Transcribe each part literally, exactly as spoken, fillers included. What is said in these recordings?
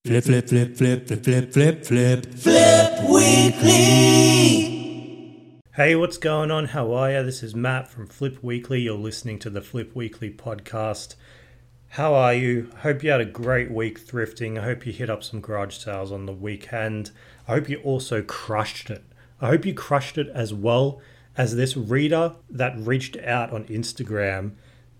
Flip, flip, flip, flip, flip, flip, flip, flip, Flip Weekly. Hey, what's going on? How are you? This is Matt from Flip Weekly. You're listening to the Flip Weekly podcast. How are you? I hope you had a great week thrifting. I hope you hit up some garage sales on the weekend. I hope you also crushed it. I hope you crushed it as well as this reader that reached out on Instagram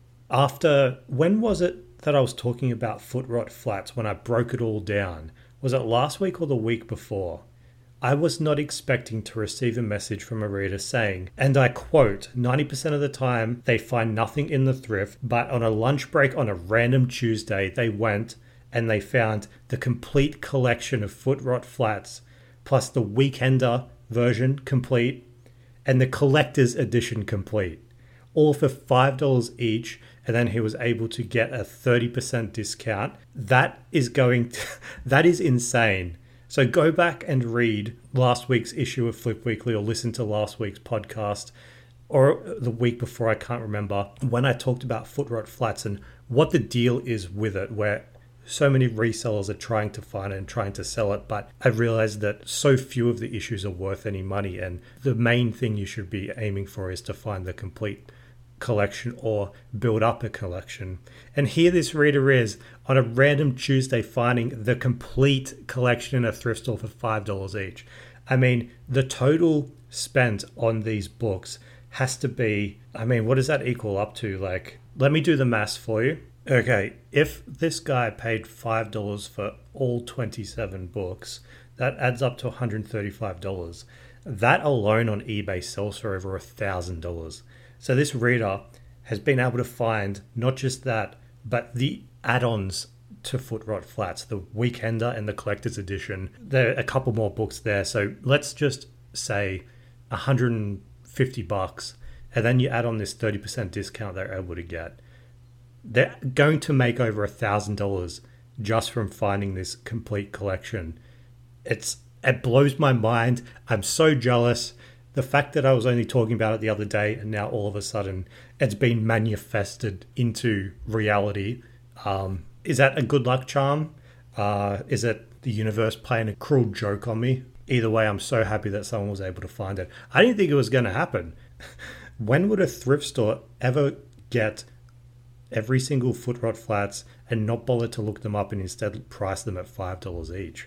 after, when was it that I was talking about foot rot flats when I broke it all down? Was it last week or the week before? I was not expecting to receive a message from a reader saying, and I quote, ninety percent of the time they find nothing in the thrift, but on a lunch break on a random Tuesday, they went and they found the complete collection of foot rot flats, plus the weekender version complete and the collector's edition complete, all for five dollars each. And then he was able to get a thirty percent discount. That is going to, that is insane. So go back and read last week's issue of Flip Weekly or listen to last week's podcast or the week before, I can't remember, when I talked about foot rot flats and what the deal is with it, where so many resellers are trying to find it and trying to sell it. But I realized that so few of the issues are worth any money. And the main thing you should be aiming for is to find the complete collection or build up a collection. And here this reader is on a random Tuesday finding the complete collection in a thrift store for five dollars each. I mean, the total spent on these books has to be, I mean, what does that equal up to? Like, let me do the maths for you. Okay, if this guy paid five dollars for all twenty-seven books, that adds up to one hundred thirty-five dollars. That alone on eBay sells for over one thousand dollars. So this reader has been able to find not just that, but the add-ons to foot rot flats, the weekender and the collector's edition. There are a couple more books there. So let's just say one hundred fifty bucks, and then you add on this thirty percent discount they're able to get. They're going to make over one thousand dollars just from finding this complete collection. It's it blows my mind. I'm so jealous. The fact that I was only talking about it the other day and now all of a sudden it's been manifested into reality. Um, is that a good luck charm? Uh, is it the universe playing a cruel joke on me? Either way, I'm so happy that someone was able to find it. I didn't think it was going to happen. When would a thrift store ever get every single foot rot flats and not bother to look them up and instead price them at five dollars each?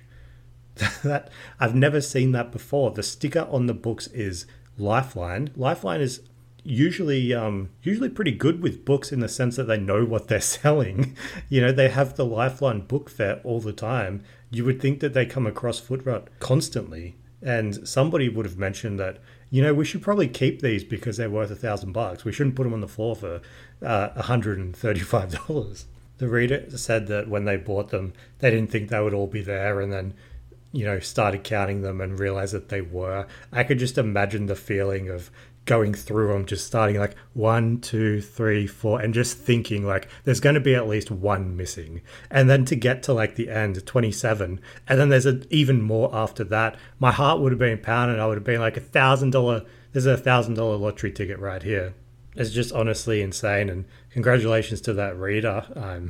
That I've never seen that before. The sticker on the books is Lifeline. Lifeline is usually um, usually pretty good with books in the sense that they know what they're selling. You know, they have the Lifeline book fair all the time. You would think that they come across foot rot constantly. And somebody would have mentioned that, you know, we should probably keep these because they're worth a thousand bucks. We shouldn't put them on the floor for uh, one hundred thirty-five dollars. The reader said that when they bought them, they didn't think they would all be there, and then, you know, started counting them and realized that they were. I could just imagine the feeling of going through them, just starting like one, two, three, four, and just thinking like there's going to be at least one missing. And then to get to like the end, twenty-seven, and then there's a, even more after that. My heart would have been pounding. I would have been like a thousand dollar, there's a thousand dollar lottery ticket right here. It's just honestly insane. And congratulations to that reader. I'm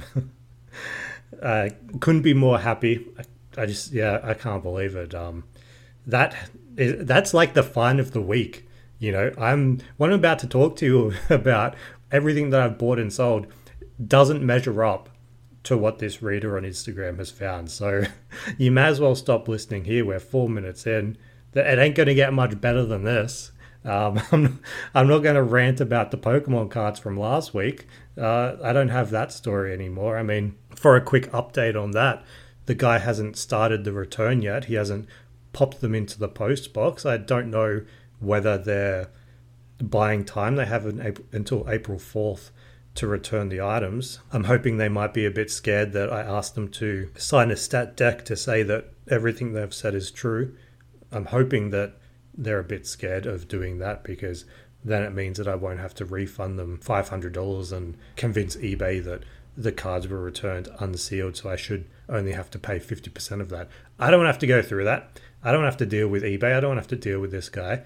I couldn't be more happy. I, I just, yeah, I can't believe it. Um, that is, that's like the find of the week. You know, I'm what I'm about to talk to you about, everything that I've bought and sold doesn't measure up to what this reader on Instagram has found. So you may as well stop listening here. We're four minutes in. It ain't going to get much better than this. Um, I'm, I'm not going to rant about the Pokemon cards from last week. Uh, I don't have that story anymore. I mean, for a quick update on that, the guy hasn't started the return yet. He hasn't popped them into the post box. I don't know whether they're buying time. They have an April, until April fourth to return the items. I'm hoping they might be a bit scared that I asked them to sign a stat deck to say that everything they've said is true. I'm hoping that they're a bit scared of doing that, because then it means that I won't have to refund them five hundred dollars and convince eBay that the cards were returned unsealed, so I should only have to pay fifty percent of that. I don't want to have to go through that. I don't have to deal with eBay. I don't have to deal with this guy.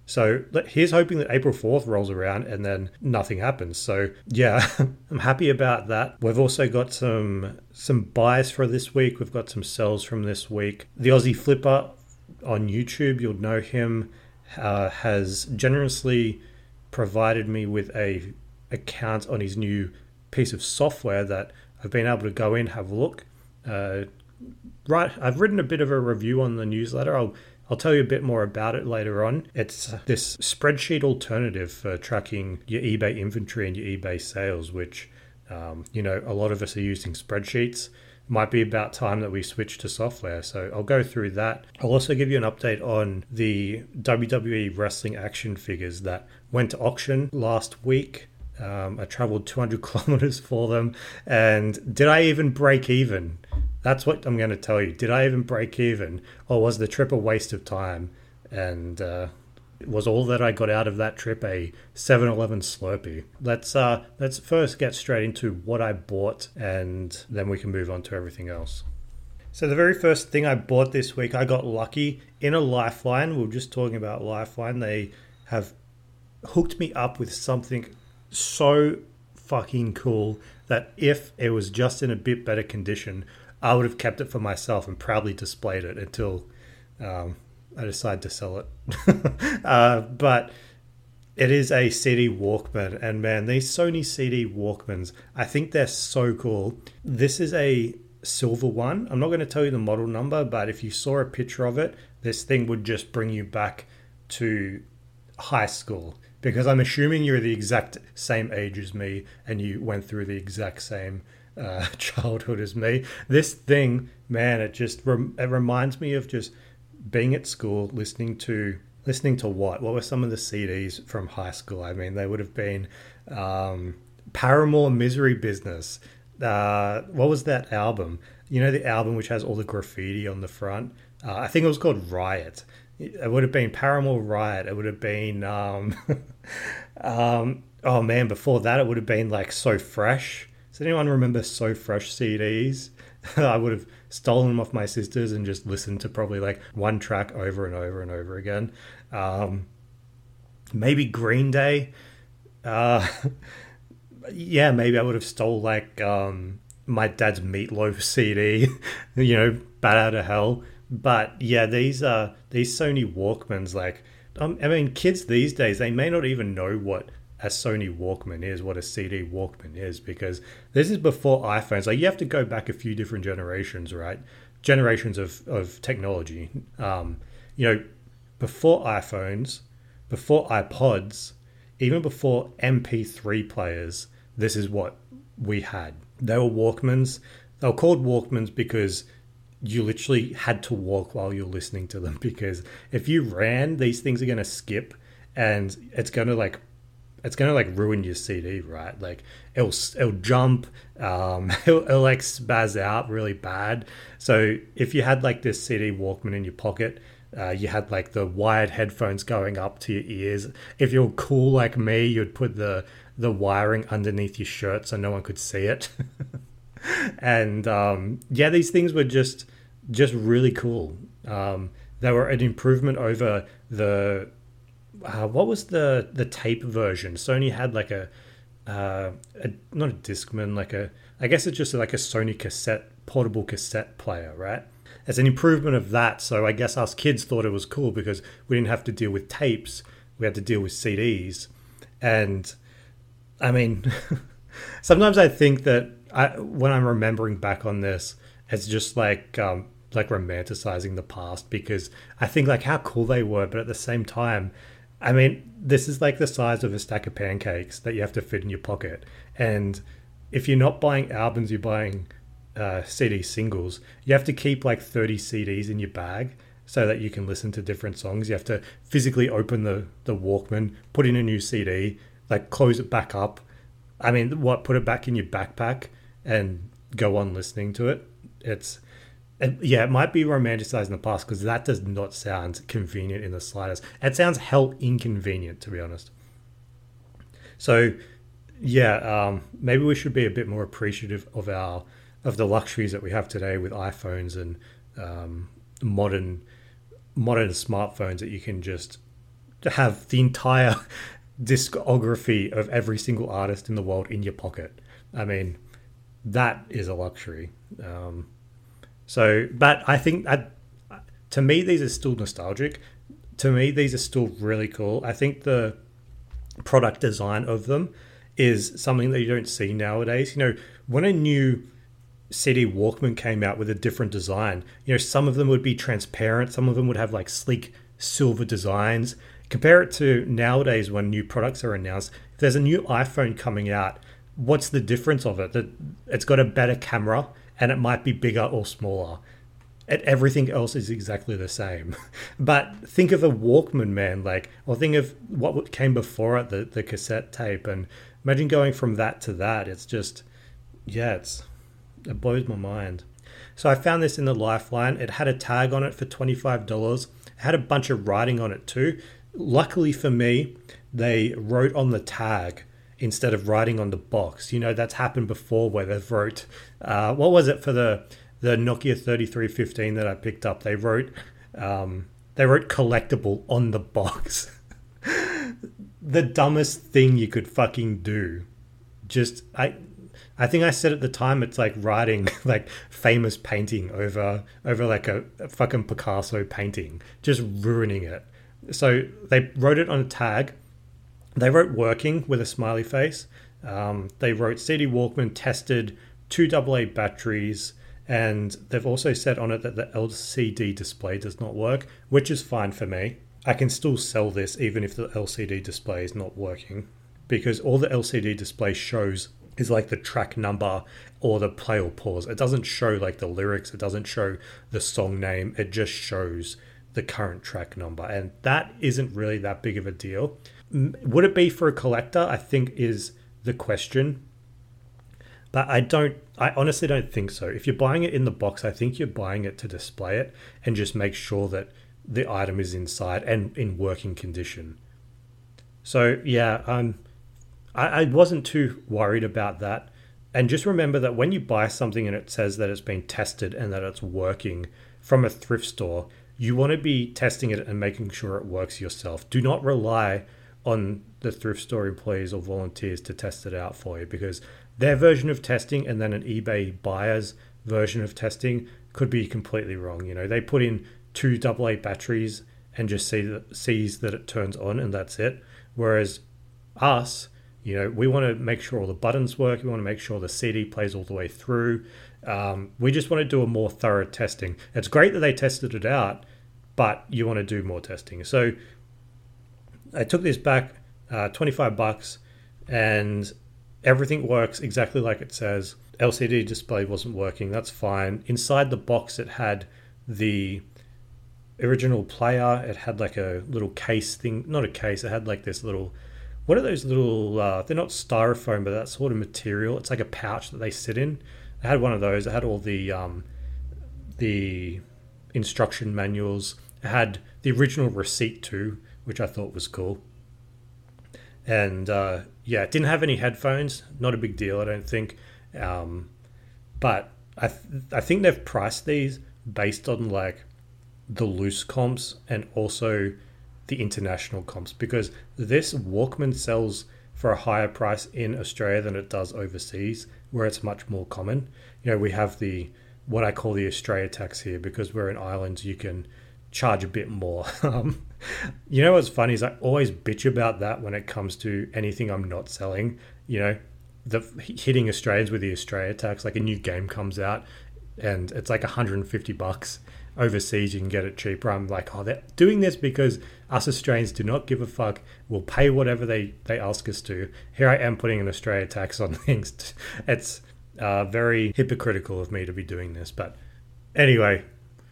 So here's hoping that April fourth rolls around and then nothing happens. So yeah, I'm happy about that. We've also got some some buys for this week. We've got some sells from this week. The Aussie Flipper on YouTube, you'll know him, uh, has generously provided me with a account on his new piece of software that I've been able to go in, have a look. Uh, right, I've written a bit of a review on the newsletter. I'll I'll tell you a bit more about it later on. It's this spreadsheet alternative for tracking your eBay inventory and your eBay sales, which, um, you know, a lot of us are using spreadsheets. Might be about time that we switch to software. So I'll go through that. I'll also give you an update on the W W E Wrestling action figures that went to auction last week. Um, I traveled two hundred kilometers for them. And did I even break even? That's what I'm going to tell you. Did I even break even? Or was the trip a waste of time? And uh, was all that I got out of that trip a seven eleven Slurpee? Let's uh, let's first get straight into what I bought, and then we can move on to everything else. So the very first thing I bought this week, I got lucky in a Lifeline. We were just talking about Lifeline. They have hooked me up with something so fucking cool that if it was just in a bit better condition, I would have kept it for myself and proudly displayed it until um, I decided to sell it. uh, but it is a C D Walkman. And man, these Sony C D Walkmans, I think they're so cool. This is a silver one. I'm not going to tell you the model number, but if you saw a picture of it, this thing would just bring you back to high school. Because I'm assuming you're the exact same age as me and you went through the exact same Uh, childhood as me. This thing, man, it just rem- it reminds me of just being at school, listening to listening to what? What were some of the C Ds from high school? I mean, they would have been um, Paramore, Misery Business. Uh, what was that album? You know, the album which has all the graffiti on the front. Uh, I think it was called Riot. It would have been Paramore, Riot. It would have been um, um, oh man, before that it would have been like So Fresh. Does anyone remember So Fresh C Ds? I would have stolen them off my sisters and just listened to probably like one track over and over and over again. Um, maybe Green Day. Uh, yeah, maybe I would have stole like um, my dad's Meatloaf C D, you know, Bat Out of Hell. But yeah, these uh, these Sony Walkmans, like, um, I mean, kids these days, they may not even know what a Sony Walkman is, what a C D Walkman is, because this is before iPhones. Like, you have to go back a few different generations, right? Generations of, of technology. Um, you know, before iPhones, before iPods, even before M P three players, this is what we had. They were Walkmans. They were called Walkmans because you literally had to walk while you're listening to them, because if you ran, these things are going to skip and it's going to like it's going to like ruin your C D, right? Like it'll, it'll jump, um, it'll, it'll like spaz out really bad. So if you had like this C D Walkman in your pocket, uh, you had like the wired headphones going up to your ears. If you're cool like me, you'd put the, the wiring underneath your shirt so no one could see it. And um, yeah, these things were just, just really cool. Um, they were an improvement over the, Uh, what was the, the tape version? Sony had like a, uh, a, not a Discman, like a, I guess it's just like a Sony cassette, portable cassette player, right? It's an improvement of that. So I guess us kids thought it was cool because we didn't have to deal with tapes. We had to deal with C Ds. And I mean, sometimes I think that I, when I'm remembering back on this, it's just like, um, like romanticizing the past, because I think like how cool they were, but at the same time, I mean, this is like the size of a stack of pancakes that you have to fit in your pocket. And if you're not buying albums, you're buying uh, C D singles, you have to keep like thirty C Ds in your bag so that you can listen to different songs. You have to physically open the, the Walkman, put in a new C D, like close it back up. I mean, what, put it back in your backpack and go on listening to it. It's... And yeah, it might be romanticized in the past because that does not sound convenient in the slightest. It sounds hell inconvenient, to be honest. So, yeah, um, maybe we should be a bit more appreciative of our of the luxuries that we have today with iPhones and um, modern modern smartphones that you can just have the entire discography of every single artist in the world in your pocket. I mean, that is a luxury. Um, so, but I think I, to me, these are still nostalgic. To me, these are still really cool. I think the product design of them is something that you don't see nowadays. You know, when a new C D Walkman came out with a different design, you know, some of them would be transparent, some of them would have like sleek silver designs. Compare it to nowadays when new products are announced. If there's a new iPhone coming out, what's the difference of it? That it's got a better camera and it might be bigger or smaller. And everything else is exactly the same. But think of a Walkman, man, like, or think of what came before it, the, the cassette tape, and imagine going from that to that. It's just, yeah, it's it blows my mind. So I found this in the Lifeline. It had a tag on it for twenty-five dollars. It had a bunch of writing on it too. Luckily for me, they wrote on the tag instead of writing on the box. You know, that's happened before where they've wrote, uh, what was it for the the Nokia thirty-three fifteen that I picked up? They wrote, um, they wrote collectible on the box. The dumbest thing you could fucking do. Just, I, I think I said at the time it's like writing like famous painting over over like a, a fucking Picasso painting, just ruining it. So they wrote it on a tag. They wrote working with a smiley face. Um, they wrote C D Walkman tested two double A batteries, and they've also said on it that the L C D display does not work, which is fine for me. I can still sell this even if the L C D display is not working, because all the L C D display shows is like the track number or the play or pause. It doesn't show like the lyrics. It doesn't show the song name. It just shows the current track number. And that isn't really that big of a deal. Would it be for a collector? I think is the question. But I don't, I honestly don't think so. If you're buying it in the box, I think you're buying it to display it and just make sure that the item is inside and in working condition. So yeah, um, I, I wasn't too worried about that. And just remember that when you buy something and it says that it's been tested and that it's working from a thrift store, you want to be testing it and making sure it works yourself. Do not rely on the thrift store employees or volunteers to test it out for you, because their version of testing and then an eBay buyer's version of testing could be completely wrong. You know, they put in two double A batteries and just see that, sees that it turns on and that's it. Whereas us, you know, we want to make sure all the buttons work. We want to make sure the C D plays all the way through. Um, we just want to do a more thorough testing. It's great that they tested it out, but you want to do more testing. So I took this back, uh, twenty-five bucks, and everything works exactly like it says. L C D display wasn't working. That's fine. Inside the box, it had the original player. It had like a little case thing, not a case. It had like this little, what are those little, uh, they're not styrofoam, but that sort of material. It's like a pouch that they sit in. I had one of those. I had all the um, the instruction manuals. I had the original receipt too, which I thought was cool. And uh, yeah, it didn't have any headphones. Not a big deal, I don't think. Um, but I th- I think they've priced these based on like the loose comps and also the international comps, because this Walkman sells for a higher price in Australia than it does overseas, where it's much more common. You know, we have the, what I call the Australia tax here, because we're in Ireland, you can charge a bit more. um, you know what's funny is I always bitch about that when it comes to anything I'm not selling. You know, the hitting Australians with the Australia tax, like a new game comes out and it's like one hundred fifty bucks. Overseas you can get it cheaper. I'm like, oh, they're doing this because us Australians do not give a fuck. We'll pay whatever they they ask us to. Here I am putting an Australia tax on things. It's uh, very hypocritical of me to be doing this, but anyway,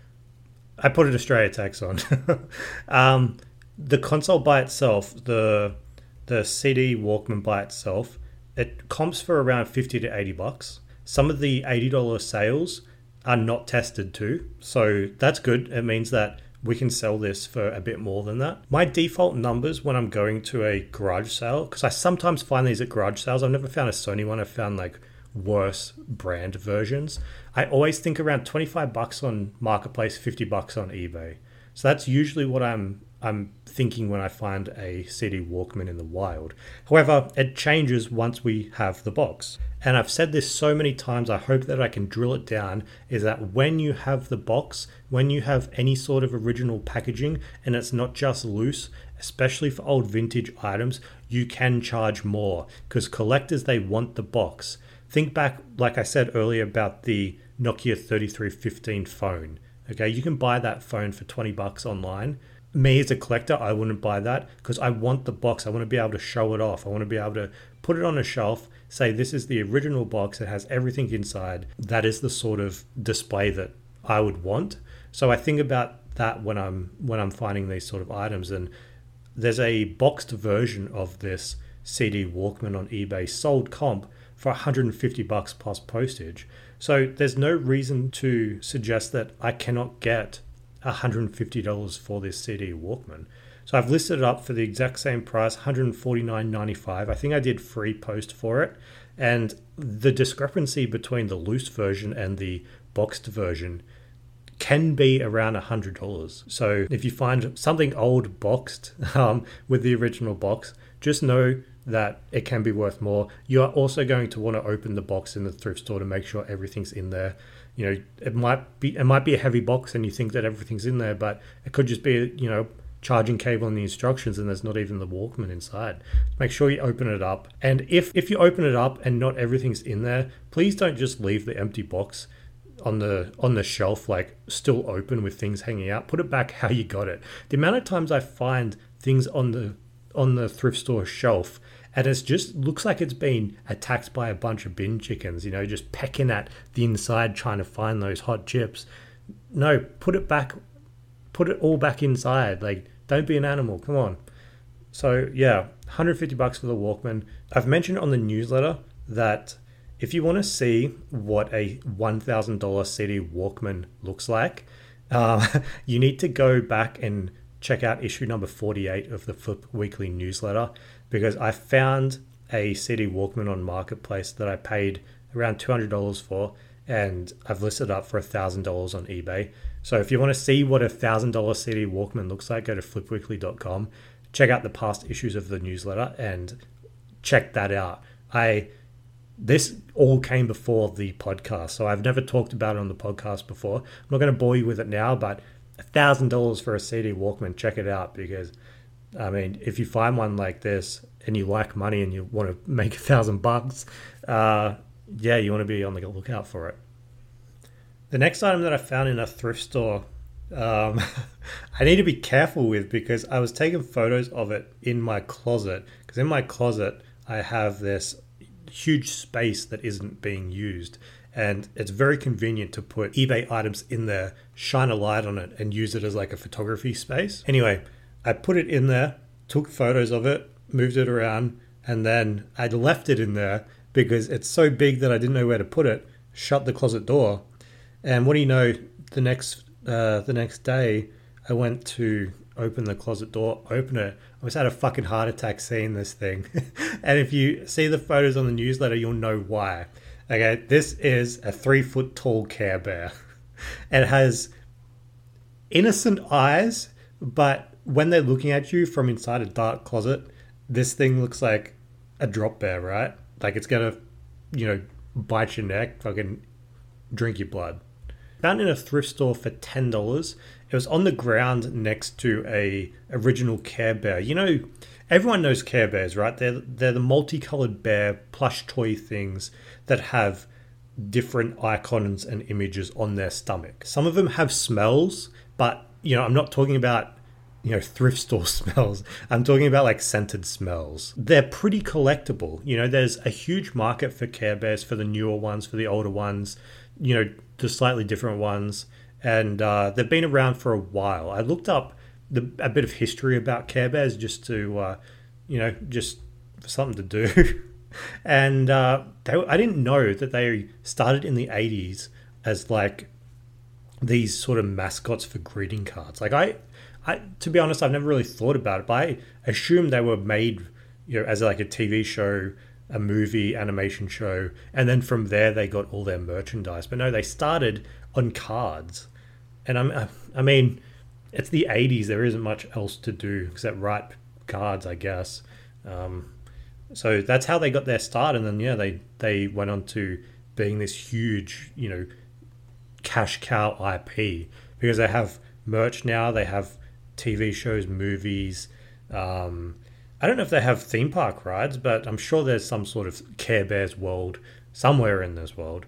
I put an Australia tax on. um, the console by itself, the the C D Walkman by itself, it comps for around fifty to eighty bucks. Some of the eighty dollars sales are not tested too, so that's good. It means that we can sell this for a bit more than that. My default numbers when I'm going to a garage sale, because I sometimes find these at garage sales, I've never found a Sony one, I've found like worse brand versions. I always think around twenty-five bucks on Marketplace, fifty bucks on eBay. So that's usually what I'm I'm thinking when I find a C D Walkman in the wild. However, it changes once we have the box. And I've said this so many times, I hope that I can drill it down, is that when you have the box, when you have any sort of original packaging, and it's not just loose, especially for old vintage items, you can charge more because collectors, they want the box. Think back, like I said earlier, about the Nokia thirty-three fifteen phone. Okay, you can buy that phone for twenty bucks online. Me as a collector, I wouldn't buy that because I want the box. I want to be able to show it off. I want to be able to put it on a shelf, say this is the original box. It has everything inside. That is the sort of display that I would want. So I think about that when I'm when I'm finding these sort of items. And there's a boxed version of this C D Walkman on eBay sold comp for one hundred fifty bucks plus postage. So there's no reason to suggest that I cannot get one hundred fifty dollars for this C D Walkman. So I've listed it up for the exact same price, one hundred forty-nine ninety-five. I think I did free post for it. And the discrepancy between the loose version and the boxed version can be around one hundred dollars. So if you find something old boxed um, with the original box, just know that it can be worth more. You are also going to want to open the box in the thrift store to make sure everything's in there. You know, it might be it might be a heavy box and you think that everything's in there, but it could just be, you know, charging cable and the instructions and there's not even the Walkman inside. Make sure you open it up. And if, if you open it up and not everything's in there, please don't just leave the empty box on the on the shelf like still open with things hanging out. Put it back how you got it. The amount of times I find things on the on the thrift store shelf and it just looks like it's been attacked by a bunch of bin chickens, you know, just pecking at the inside trying to find those hot chips. No, put it back, put it all back inside. Like, don't be an animal. Come on. So yeah, one hundred fifty bucks for the Walkman. I've mentioned on the newsletter that if you want to see what a one thousand dollars C D Walkman looks like, uh, you need to go back and check out issue number forty-eight of the Flip Weekly newsletter, because I found a C D Walkman on Marketplace that I paid around two hundred dollars for, and I've listed up for one thousand dollars on eBay. So if you want to see what a one thousand dollars C D Walkman looks like, go to flip weekly dot com, check out the past issues of the newsletter, and check that out. I This all came before the podcast, so I've never talked about it on the podcast before. I'm not going to bore you with it now, but one thousand dollars for a C D Walkman, check it out, because I mean, if you find one like this and you like money and you want to make a thousand bucks, uh, yeah, you want to be on the lookout for it. The next item that I found in a thrift store, um, I need to be careful with because I was taking photos of it in my closet. Because in my closet, I have this huge space that isn't being used. And it's very convenient to put eBay items in there, shine a light on it, and use it as like a photography space. Anyway, I put it in there, took photos of it, moved it around, and then I left it in there because it's so big that I didn't know where to put it, shut the closet door. And what do you know, the next uh, the next day, I went to open the closet door, open it. I was had a fucking heart attack seeing this thing. And if you see the photos on the newsletter, you'll know why. Okay, this is a three foot tall Care Bear. It has innocent eyes, but when they're looking at you from inside a dark closet, this thing looks like a drop bear, right? Like it's gonna, you know, bite your neck, fucking drink your blood. Found in a thrift store for ten dollars. It was on the ground next to a original Care Bear. You know, everyone knows Care Bears, right? They're, they're the multicolored bear plush toy things that have different icons and images on their stomach. Some of them have smells, but, you know, I'm not talking about, you know, thrift store smells. I'm talking about like scented smells. They're pretty collectible. You know, there's a huge market for Care Bears, for the newer ones, for the older ones, you know, the slightly different ones. And uh, they've been around for a while. I looked up the, a bit of history about Care Bears just to, uh, you know, just for something to do. And uh, they, I didn't know that they started in the eighties as like these sort of mascots for greeting cards. Like I, I, to be honest, I've never really thought about it, but I assumed they were made, you know, as like a T V show, a movie, animation show, and then from there they got all their merchandise. But no, they started on cards. And I'm, I mean, it's the eighties. There isn't much else to do except write cards, I guess. Um, so that's how they got their start. And then, yeah, they, they went on to being this huge, you know, cash cow I P, because they have merch now. They have T V shows, movies. Um, I don't know if they have theme park rides, but I'm sure there's some sort of Care Bears world somewhere in this world.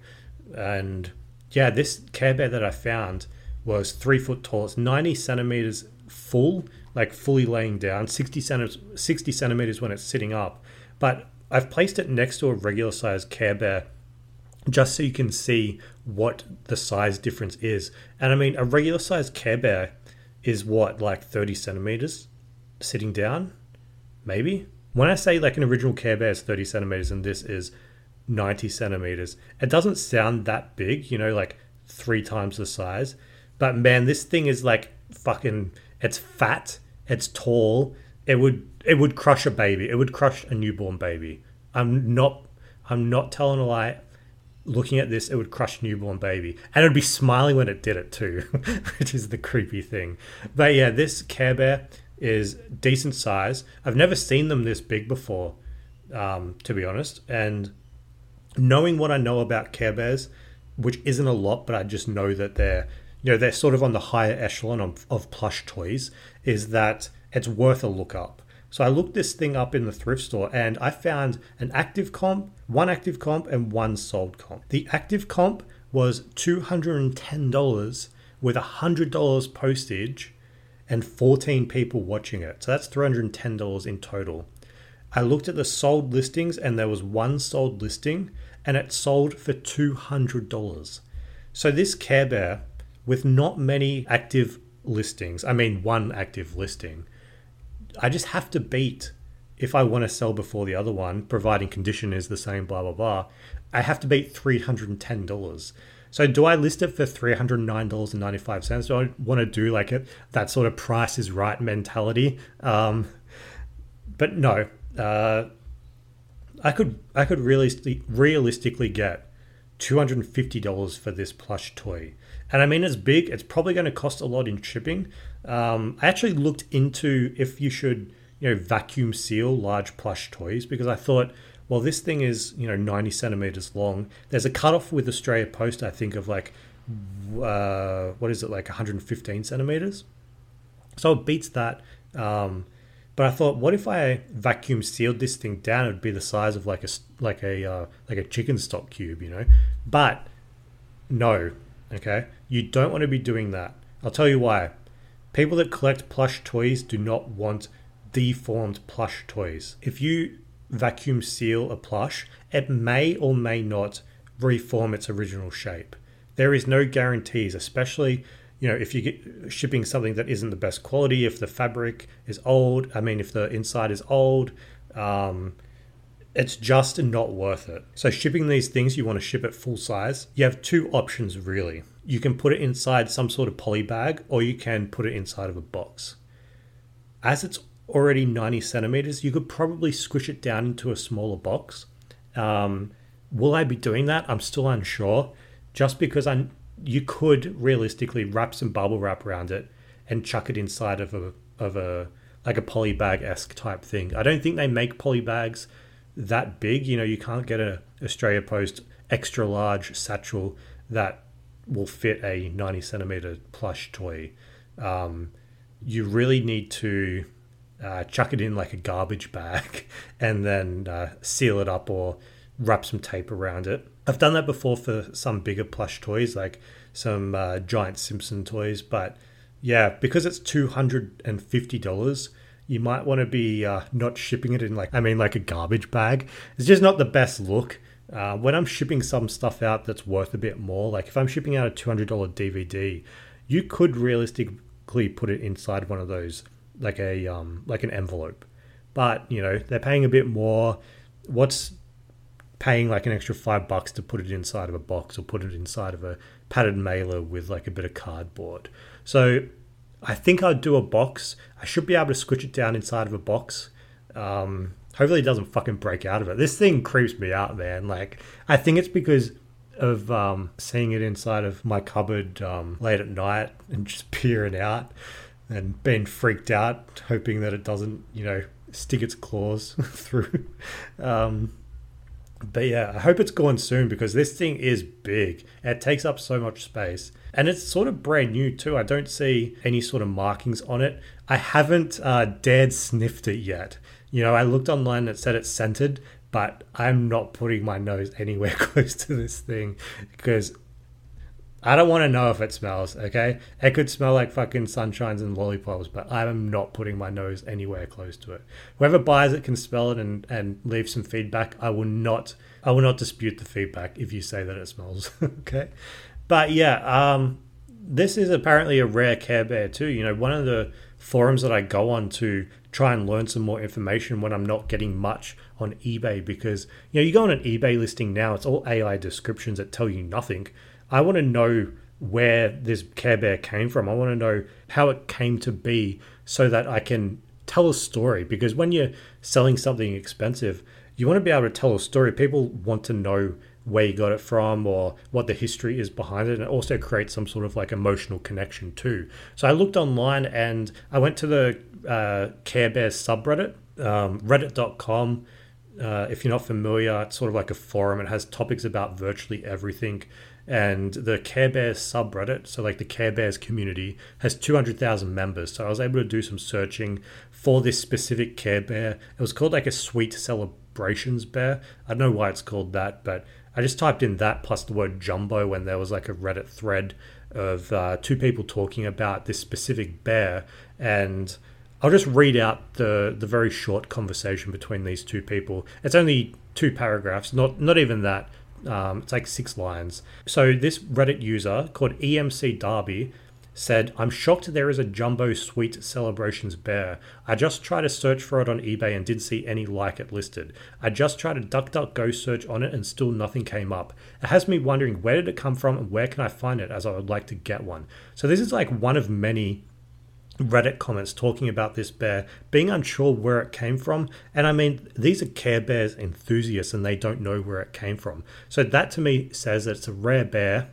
And yeah, this Care Bear that I found was three foot tall. It's ninety centimeters full, like fully laying down, sixty centimeters, sixty centimeters when it's sitting up. But I've placed it next to a regular size Care Bear just so you can see what the size difference is. And I mean, a regular size Care Bear is what, like thirty centimeters sitting down? Maybe? When I say like an original Care Bear is thirty centimeters and this is ninety centimeters, it doesn't sound that big, you know, like three times the size. But man, this thing is like fucking, it's fat, it's tall. It would, it would crush a baby. It would crush a newborn baby. I'm not, I'm not telling a lie. Looking at this, it would crush newborn baby. And it would be smiling when it did it too, which is the creepy thing. But yeah, this Care Bear is decent size. I've never seen them this big before, um, to be honest. And knowing what I know about Care Bears, which isn't a lot, but I just know that they're, you know, they're sort of on the higher echelon of, of plush toys, is that it's worth a look up. So I looked this thing up in the thrift store and I found an active comp, one active comp, and one sold comp. The active comp was two hundred ten dollars with one hundred dollars postage and fourteen people watching it. So that's three hundred ten dollars in total. I looked at the sold listings and there was one sold listing and it sold for two hundred dollars. So this Care Bear, with not many active listings, I mean one active listing, I just have to beat, if I want to sell before the other one, providing condition is the same, blah, blah, blah, I have to beat three hundred ten dollars. So do I list it for three hundred nine dollars and ninety-five cents? Do I want to do like it, that sort of price is right mentality? Um, but no, uh, I could I could realistically, realistically get two hundred fifty dollars for this plush toy. And I mean, it's big. It's probably going to cost a lot in shipping. Um, I actually looked into if you should, you know, vacuum seal large plush toys, because I thought, well, this thing is, you know, ninety centimeters long. There's a cutoff with Australia Post, I think, of like, uh, what is it, like one hundred fifteen centimeters? So it beats that. Um, but I thought, what if I vacuum sealed this thing down? It would be the size of like a like a uh, like a chicken stock cube, you know. But no, okay, you don't want to be doing that. I'll tell you why. People that collect plush toys do not want deformed plush toys. If you vacuum seal a plush, it may or may not reform its original shape. There is no guarantees, especially, you know, if you get shipping something that isn't the best quality, if the fabric is old, I mean, if the inside is old, um, it's just not worth it. So shipping these things, you want to ship it full size. You have two options, really. You can put it inside some sort of poly bag, or you can put it inside of a box. As it's already ninety centimeters, you could probably squish it down into a smaller box. Um, will I be doing that? I'm still unsure. Just because I, you could realistically wrap some bubble wrap around it and chuck it inside of a of a like a poly bag-esque type thing. I don't think they make poly bags that big. You know, you can't get a Australia Post extra large satchel that will fit a ninety centimeter plush toy. Um, you really need to uh, chuck it in like a garbage bag and then uh, seal it up or wrap some tape around it. I've done that before for some bigger plush toys, like some uh, Giant Simpson toys. But yeah, because it's two hundred fifty dollars, you might want to be uh, not shipping it in like, I mean, like a garbage bag. It's just not the best look. Uh, when I'm shipping some stuff out that's worth a bit more, like if I'm shipping out a two hundred dollars D V D, you could realistically put it inside one of those, like a um, like an envelope. But, you know, they're paying a bit more. What's paying like an extra five bucks to put it inside of a box or put it inside of a padded mailer with like a bit of cardboard? So I think I'd do a box. I should be able to squish it down inside of a box. Um, hopefully it doesn't fucking break out of it. This thing creeps me out, man. Like, I think it's because of um, seeing it inside of my cupboard um, late at night and just peering out. and been freaked out, hoping that it doesn't, you know, stick its claws through. Um, but yeah, I hope it's gone soon because this thing is big. It takes up so much space. And it's sort of brand new too. I don't see any sort of markings on it. I haven't uh, dared sniffed it yet. You know, I looked online and it said it's scented, but I'm not putting my nose anywhere close to this thing because I don't want to know if it smells, okay? It could smell like fucking sunshines and lollipops, but I'm not putting my nose anywhere close to it. Whoever buys it can smell it and, and leave some feedback. I will not I will not dispute the feedback if you say that it smells, okay? But yeah, um, this is apparently a rare Care Bear too. You know, one of the forums that I go on to try and learn some more information when I'm not getting much on eBay because, you know, you go on an eBay listing now, it's all A I descriptions that tell you nothing. I want to know where this Care Bear came from. I want to know how it came to be so that I can tell a story. Because when you're selling something expensive, you want to be able to tell a story. People want to know where you got it from or what the history is behind it. And it also creates some sort of like emotional connection too. So I looked online and I went to the uh, Care Bear subreddit, um, reddit dot com. Uh, if you're not familiar, it's sort of like a forum. It has topics about virtually everything. And the Care Bears subreddit, so like the Care Bears community, has two hundred thousand members. So I was able to do some searching for this specific Care Bear. It was called like a Sweet Celebrations Bear. I don't know why it's called that, but I just typed in that plus the word jumbo when there was like a Reddit thread of uh, two people talking about this specific bear. And I'll just read out the, the very short conversation between these two people. It's only two paragraphs, not not even that. Um, it's like six lines. So this Reddit user called E M C Darby said, "I'm shocked there is a jumbo Sweet Celebrations bear. I just tried to search for it on eBay and didn't see any like it listed. I just tried a DuckDuckGo search on it and still nothing came up. It has me wondering where did it come from and where can I find it as I would like to get one." So this is like one of many Reddit comments talking about this bear, being unsure where it came from. And I mean, these are Care Bears enthusiasts and they don't know where it came from. So that to me says that it's a rare bear,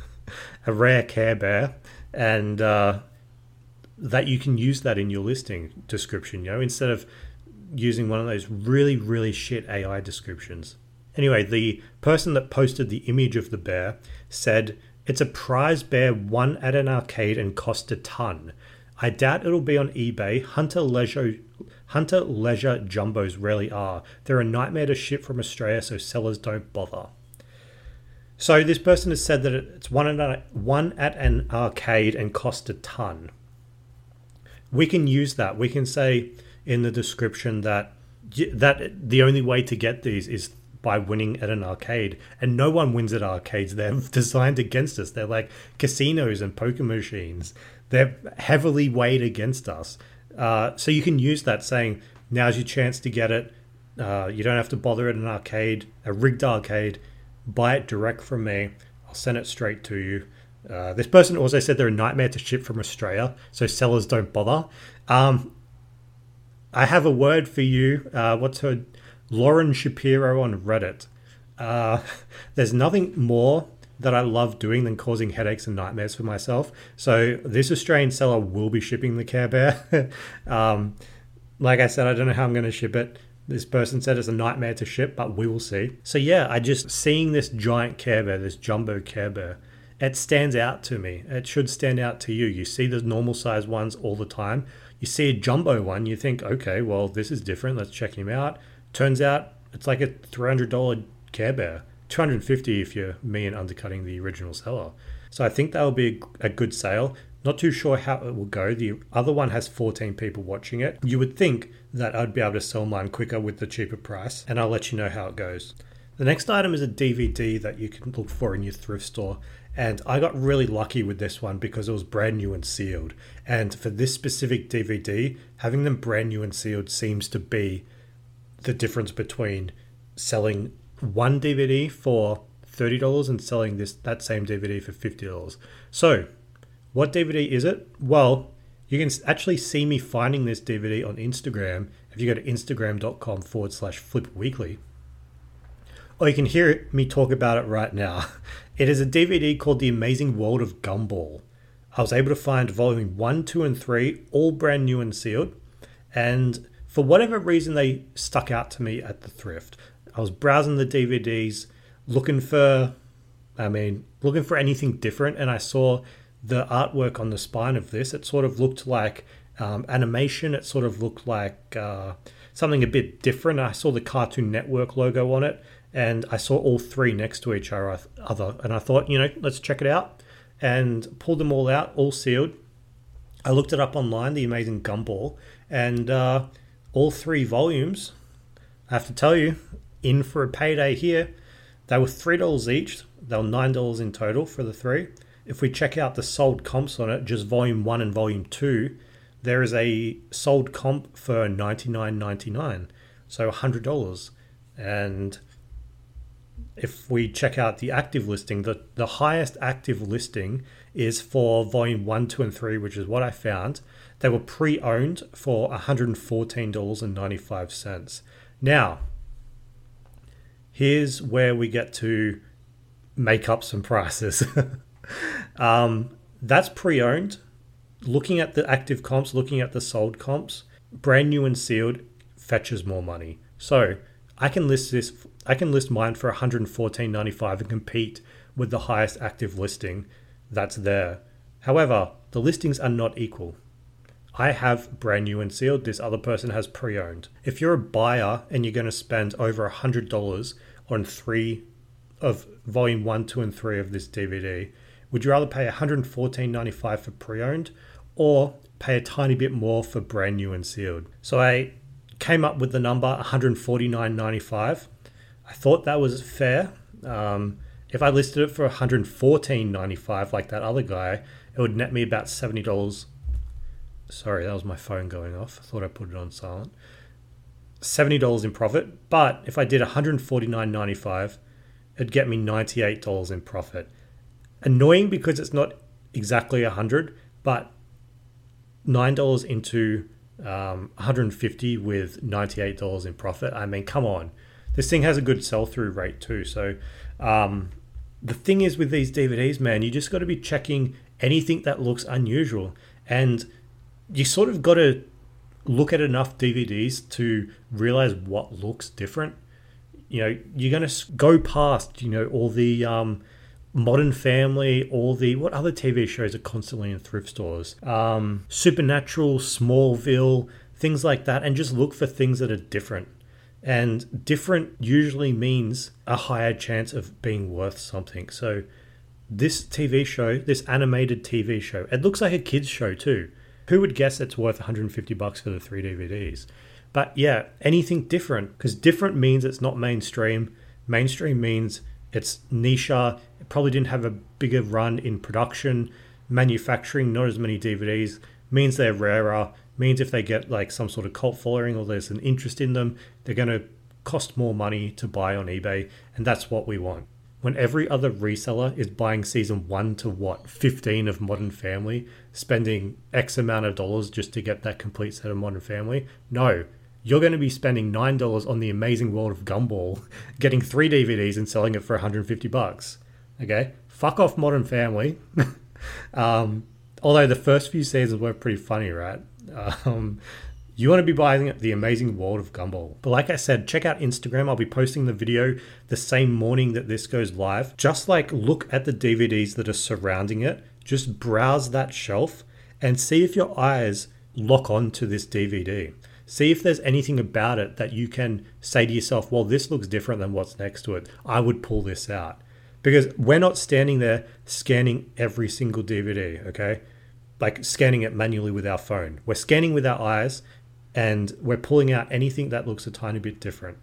a rare Care Bear, and uh, that you can use that in your listing description, you know, instead of using one of those really, really shit A I descriptions. Anyway, the person that posted the image of the bear said, "It's a prize bear won at an arcade and cost a ton. I doubt it'll be on eBay. Hunter Leisure, Hunter Leisure Jumbos rarely are. They're a nightmare to ship from Australia, so sellers don't bother." So this person has said that it's one at, a, one at an arcade and cost a ton. We can use that. We can say in the description that that the only way to get these is by winning at an arcade. And no one wins at arcades. They're designed against us. They're like casinos and poker machines. They're heavily weighed against us. Uh, so you can use that saying, now's your chance to get it. Uh, you don't have to bother at an arcade, a rigged arcade. Buy it direct from me. I'll send it straight to you. Uh, this person also said they're a nightmare to ship from Australia, so sellers don't bother. Um, I have a word for you. Uh, what's her? Lauren Shapiro on Reddit. Uh, there's nothing more that I love doing than causing headaches and nightmares for myself. So this Australian seller will be shipping the Care Bear. um, like I said, I don't know how I'm going to ship it. This person said it's a nightmare to ship, but we will see. So yeah, I just seeing this giant Care Bear, this jumbo Care Bear, it stands out to me. It should stand out to you. You see the normal size ones all the time. You see a jumbo one, you think, okay, well, this is different. Let's check him out. Turns out it's like a three hundred dollars Care Bear. two hundred fifty dollars if you're me and undercutting the original seller. So I think that will be a good sale. Not too sure how it will go. The other one has fourteen people watching it. You would think that I'd be able to sell mine quicker with the cheaper price, and I'll let you know how it goes. The next item is a D V D that you can look for in your thrift store. And I got really lucky with this one because it was brand new and sealed. And for this specific D V D, having them brand new and sealed seems to be the difference between selling one D V D for thirty dollars and selling this that same D V D for fifty dollars. So, what D V D is it? Well, you can actually see me finding this D V D on Instagram if you go to instagram.com forward slash flip weekly. Or you can hear me talk about it right now. It is a D V D called The Amazing World of Gumball. I was able to find volume one, two, and three, all brand new and sealed. And for whatever reason, they stuck out to me at the thrift. I was browsing the D V Ds, looking for, I mean, looking for anything different. And I saw the artwork on the spine of this. It sort of looked like um, animation. It sort of looked like uh, something a bit different. I saw the Cartoon Network logo on it, and I saw all three next to each other. And I thought, you know, let's check it out, and pulled them all out, all sealed. I looked it up online, The Amazing Gumball, and uh, all three volumes, I have to tell you, in for a payday here. They were three dollars each. They were nine dollars in total for the three. If we check out the sold comps on it, just volume one and volume two, there is a sold comp for ninety-nine ninety-nine, so one hundred dollars. And if we check out the active listing, the, the highest active listing is for volume one, two, and three, which is what I found. They were pre-owned for one hundred fourteen dollars and ninety-five cents. Now, here's where we get to make up some prices. um, that's pre-owned. Looking at the active comps, looking at the sold comps, brand new and sealed fetches more money. So I can list this. I can list mine for one hundred fourteen dollars and ninety-five cents and compete with the highest active listing that's there. However, the listings are not equal. I have brand new and sealed. This other person has pre-owned. If you're a buyer and you're going to spend over one hundred dollars on three of volume one, two, and three of this D V D, would you rather pay one hundred fourteen dollars and ninety-five cents for pre-owned or pay a tiny bit more for brand new and sealed? So I came up with the number one hundred forty-nine dollars and ninety-five cents. I thought that was fair. Um, if I listed it for one hundred fourteen dollars and ninety-five cents like that other guy, it would net me about seventy dollars. Sorry, that was my phone going off. I thought I put it on silent. seventy dollars in profit. But if I did one hundred forty-nine dollars and ninety-five cents, it'd get me ninety-eight dollars in profit. Annoying because it's not exactly one hundred, but nine dollars into um, one hundred fifty with ninety-eight dollars in profit. I mean, come on. This thing has a good sell-through rate too. So um, the thing is with these D V Ds, man, you just got to be checking anything that looks unusual. And you sort of got to look at enough D V Ds to realize what looks different. You know, you're going to go past, you know, all the um, Modern Family, all the, what other T V shows are constantly in thrift stores? Um, Supernatural, Smallville, things like that, and just look for things that are different. And different usually means a higher chance of being worth something. So this T V show, this animated T V show, it looks like a kid's show too. Who would guess it's worth one hundred fifty bucks for the three D V Ds? But yeah, anything different, because different means it's not mainstream. Mainstream means it's niche. It probably didn't have a bigger run in production. Manufacturing, not as many D V Ds, means they're rarer. Means if they get like some sort of cult following or there's an interest in them, they're going to cost more money to buy on eBay. And that's what we want. When every other reseller is buying season one to what, fifteen of Modern Family, spending X amount of dollars just to get that complete set of Modern Family, no, you're going to be spending nine dollars on The Amazing World of Gumball, getting three D V Ds and selling it for one hundred fifty bucks. Okay? Fuck off Modern Family. um, although the first few seasons were pretty funny, right? Um, you want to be buying The Amazing World of Gumball. But like I said, check out Instagram. I'll be posting the video the same morning that this goes live. Just like look at the D V Ds that are surrounding it. Just browse that shelf and see if your eyes lock on to this D V D. See if there's anything about it that you can say to yourself, well, this looks different than what's next to it. I would pull this out. Because we're not standing there scanning every single D V D, okay? Like scanning it manually with our phone. We're scanning with our eyes and we're pulling out anything that looks a tiny bit different.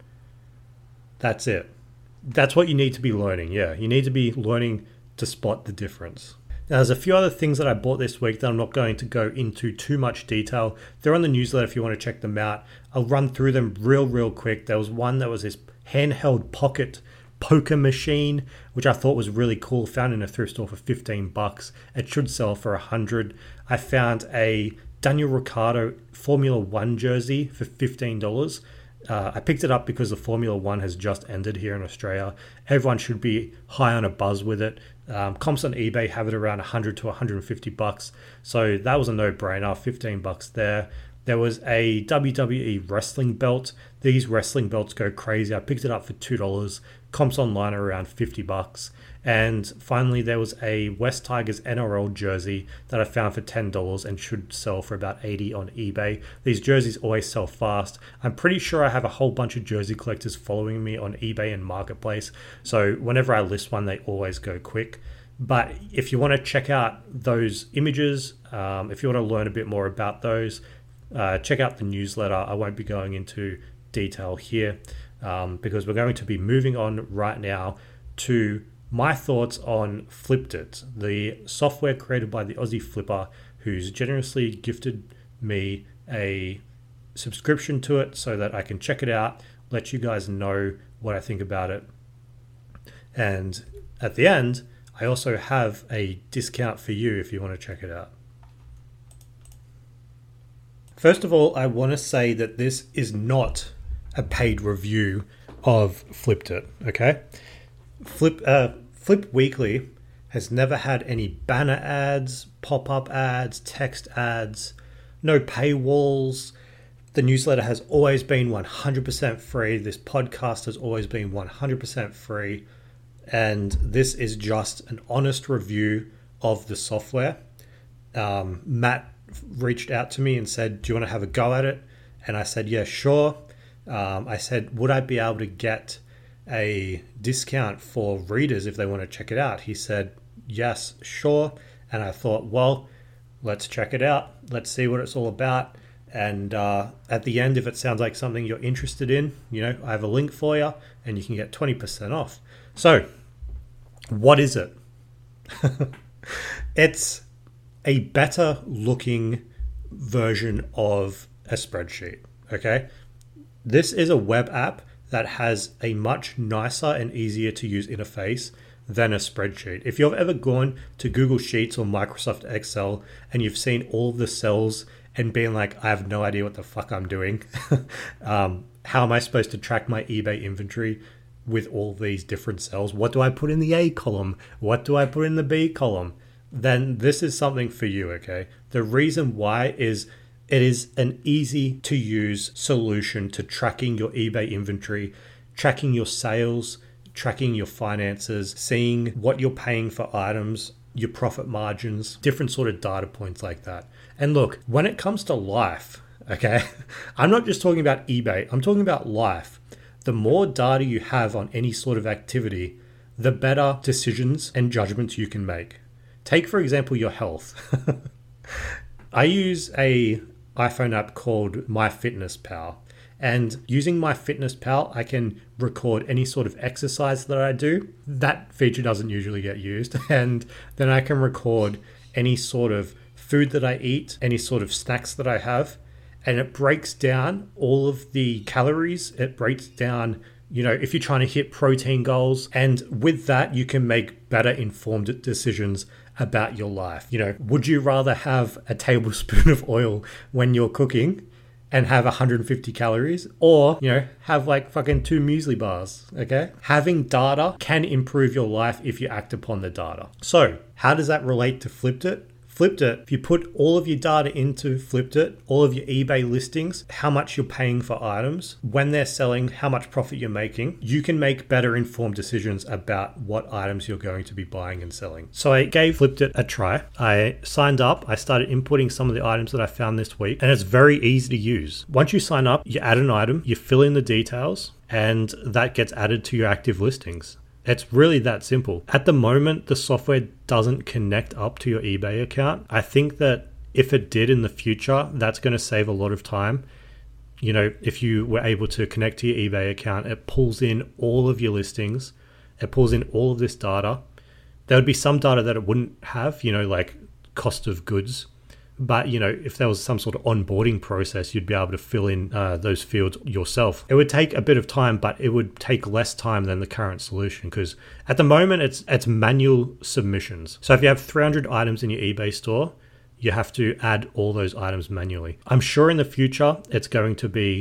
That's it. That's what you need to be learning. Yeah, you need to be learning to spot the difference. Now, there's a few other things that I bought this week that I'm not going to go into too much detail. They're on the newsletter if you want to check them out. I'll run through them real, real quick. There was one that was this handheld pocket poker machine, which I thought was really cool. Found in a thrift store for fifteen bucks. It should sell for one hundred. I found a Daniel Ricciardo Formula One jersey for fifteen dollars. Uh, I picked it up because the Formula One has just ended here in Australia. Everyone should be high on a buzz with it. Um, comps on eBay have it around one hundred to one hundred fifty bucks. So that was a no-brainer, fifteen bucks there. There was a W W E wrestling belt. These wrestling belts go crazy. I picked it up for two dollars. Comps online are around fifty bucks. And finally, there was a West Tigers N R L jersey that I found for ten dollars and should sell for about eighty dollars on eBay. These jerseys always sell fast. I'm pretty sure I have a whole bunch of jersey collectors following me on eBay and Marketplace. So whenever I list one, they always go quick. But if you want to check out those images, um, if you want to learn a bit more about those, uh, check out the newsletter. I won't be going into detail here um, because we're going to be moving on right now to my thoughts on Fliptit, the software created by the Aussie Flipper, who's generously gifted me a subscription to it so that I can check it out, let you guys know what I think about it. And at the end, I also have a discount for you if you want to check it out. First of all, I want to say that this is not a paid review of Fliptit, okay? Flip uh, Flip Weekly has never had any banner ads, pop-up ads, text ads, no paywalls. The newsletter has always been one hundred percent free. This podcast has always been one hundred percent free. And this is just an honest review of the software. Um, Matt reached out to me and said, do you want to have a go at it? And I said, yeah, sure. Um, I said, would I be able to get a discount for readers if they want to check it out? He said, yes, sure. And I thought, well, let's check it out. Let's see what it's all about. And uh, at the end, if it sounds like something you're interested in, you know, I have a link for you and you can get twenty percent off. So what is it? It's a better looking version of a spreadsheet. Okay. This is a web app that has a much nicer and easier to use interface than a spreadsheet. If you've ever gone to Google Sheets or Microsoft Excel and you've seen all of the cells and been like, I have no idea what the fuck I'm doing. um, how am I supposed to track my eBay inventory with all these different cells? What do I put in the A column? What do I put in the B column? Then this is something for you, okay? The reason why is it is an easy to use solution to tracking your eBay inventory, tracking your sales, tracking your finances, seeing what you're paying for items, your profit margins, different sort of data points like that. And look, when it comes to life, okay, I'm not just talking about eBay, I'm talking about life. The more data you have on any sort of activity, the better decisions and judgments you can make. Take, for example, your health. I use a iPhone app called MyFitnessPal. And using MyFitnessPal, I can record any sort of exercise that I do. That feature doesn't usually get used. And then I can record any sort of food that I eat, any sort of snacks that I have. And it breaks down all of the calories. It breaks down, you know, if you're trying to hit protein goals. And with that, you can make better informed decisions about your life. You know, would you rather have a tablespoon of oil when you're cooking and have one hundred fifty calories, or, you know, have like fucking two muesli bars? Okay. Having data can improve your life if you act upon the data. So how does that relate to Fliptit? Fliptit, if you put all of your data into Fliptit, all of your eBay listings, how much you're paying for items, when they're selling, how much profit you're making, you can make better informed decisions about what items you're going to be buying and selling. So I gave Fliptit a try. I signed up. I started inputting some of the items that I found this week, and it's very easy to use. Once you sign up, you add an item, you fill in the details, and that gets added to your active listings. It's really that simple. At the moment, the software doesn't connect up to your eBay account. I think that if it did in the future, that's going to save a lot of time. You know, if you were able to connect to your eBay account, it pulls in all of your listings. It pulls in all of this data. There would be some data that it wouldn't have, you know, like cost of goods. But, you know, if there was some sort of onboarding process, you'd be able to fill in uh, those fields yourself. It would take a bit of time, but it would take less time than the current solution, because at the moment, it's it's manual submissions. So if you have three hundred items in your eBay store, you have to add all those items manually. I'm sure in the future, it's going to be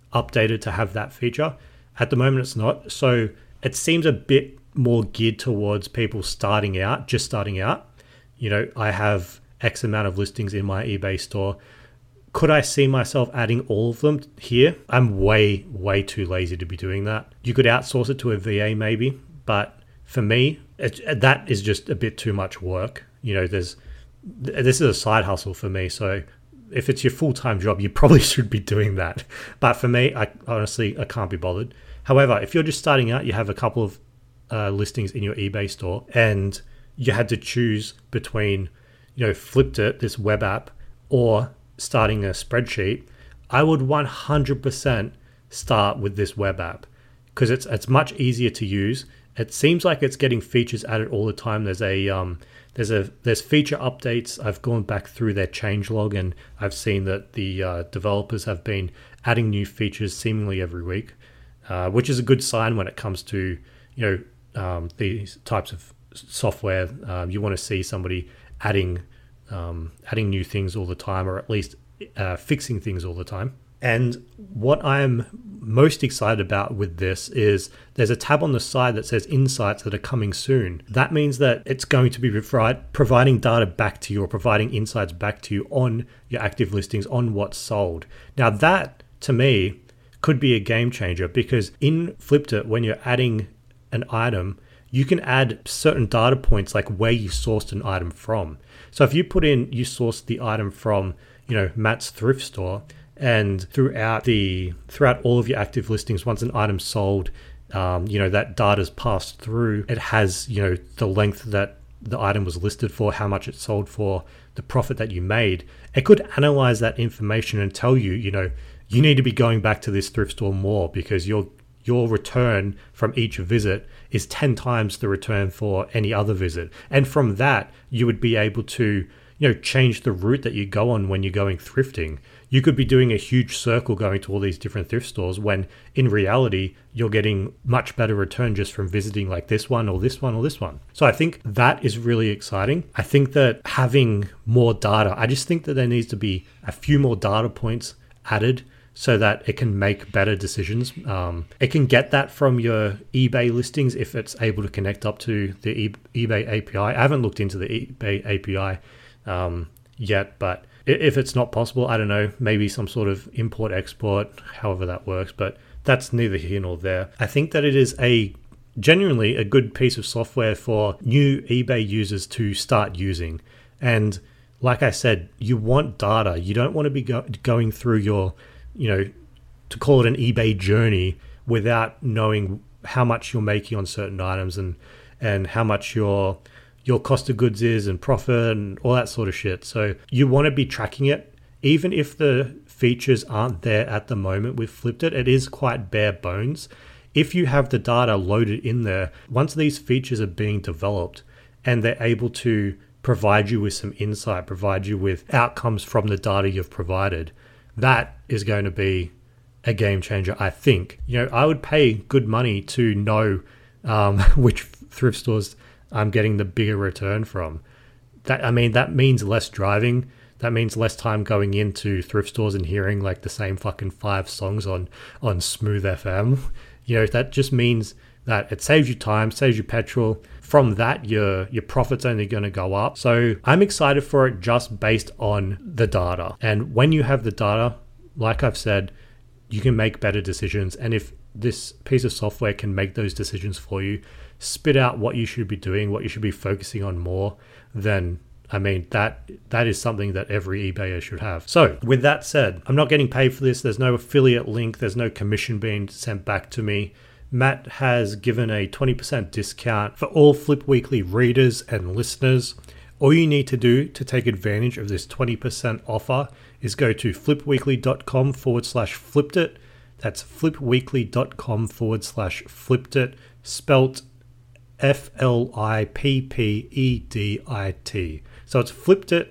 updated to have that feature. At the moment, it's not. So it seems a bit more geared towards people starting out, just starting out. You know, I have X amount of listings in my eBay store. Could I see myself adding all of them here? I'm way, way too lazy to be doing that. You could outsource it to a V A maybe, but for me, it, that is just a bit too much work. You know, there's this is a side hustle for me. So if it's your full-time job, you probably should be doing that. But for me, I honestly, I can't be bothered. However, if you're just starting out, you have a couple of uh, listings in your eBay store and you had to choose between, you know, Fliptit, this web app, or starting a spreadsheet, I would one hundred percent start with this web app because it's it's much easier to use. It seems like it's getting features added all the time. There's a um, there's a there's feature updates. I've gone back through their changelog and I've seen that the uh, developers have been adding new features seemingly every week, uh, which is a good sign when it comes to, you know, um, these types of software. Um, you want to see somebody adding um, adding new things all the time, or at least uh, fixing things all the time. And what I'm most excited about with this is there's a tab on the side that says insights that are coming soon. That means that it's going to be provide, providing data back to you, or providing insights back to you on your active listings, on what's sold. Now that, to me, could be a game changer, because in Fliptit, when you're adding an item, you can add certain data points like where you sourced an item from. So if you put in, you sourced the item from, you know, Matt's thrift store, and throughout the throughout all of your active listings, once an item's sold, um, you know, that data's passed through. It has, you know, the length that the item was listed for, how much it sold for, the profit that you made. It could analyze that information and tell you, you know, you need to be going back to this thrift store more because your your return from each visit is ten times the return for any other visit. And from that, you would be able to, you know, change the route that you go on when you're going thrifting. You could be doing a huge circle going to all these different thrift stores when in reality, you're getting much better return just from visiting like this one or this one or this one. So I think that is really exciting. I think that having more data, I just think that there needs to be a few more data points added so that it can make better decisions. Um, it can get that from your eBay listings if it's able to connect up to the e- eBay A P I. I haven't looked into the eBay A P I um, yet, but if it's not possible, I don't know, maybe some sort of import export, however that works, but that's neither here nor there. I think that it is a genuinely a good piece of software for new eBay users to start using. And like I said, you want data. You don't want to be go- going through your, you know, to call it an eBay journey without knowing how much you're making on certain items and, and how much your your cost of goods is and profit and all that sort of shit. So you want to be tracking it. Even if the features aren't there at the moment with Fliptit, it is quite bare bones. If you have the data loaded in there, once these features are being developed and they're able to provide you with some insight, provide you with outcomes from the data you've provided, that is going to be a game changer, I think. You know, I would pay good money to know um, which thrift stores I'm getting the bigger return from. That I mean, that means less driving. That means less time going into thrift stores and hearing like the same fucking five songs on, on Smooth F M. You know, that just means that it saves you time, saves you petrol. From that, your your profit's only going to go up. So I'm excited for it just based on the data. And when you have the data, like I've said, you can make better decisions. And if this piece of software can make those decisions for you, spit out what you should be doing, what you should be focusing on more, then I mean, that that is something that every eBayer should have. So with that said, I'm not getting paid for this. There's no affiliate link. There's no commission being sent back to me. Matt has given a twenty percent discount for all Flip Weekly readers and listeners. All you need to do to take advantage of this twenty percent offer is go to flipweekly.com forward slash fliptit. That's flipweekly.com forward slash fliptit, spelt F L I P P E D I T. So it's Fliptit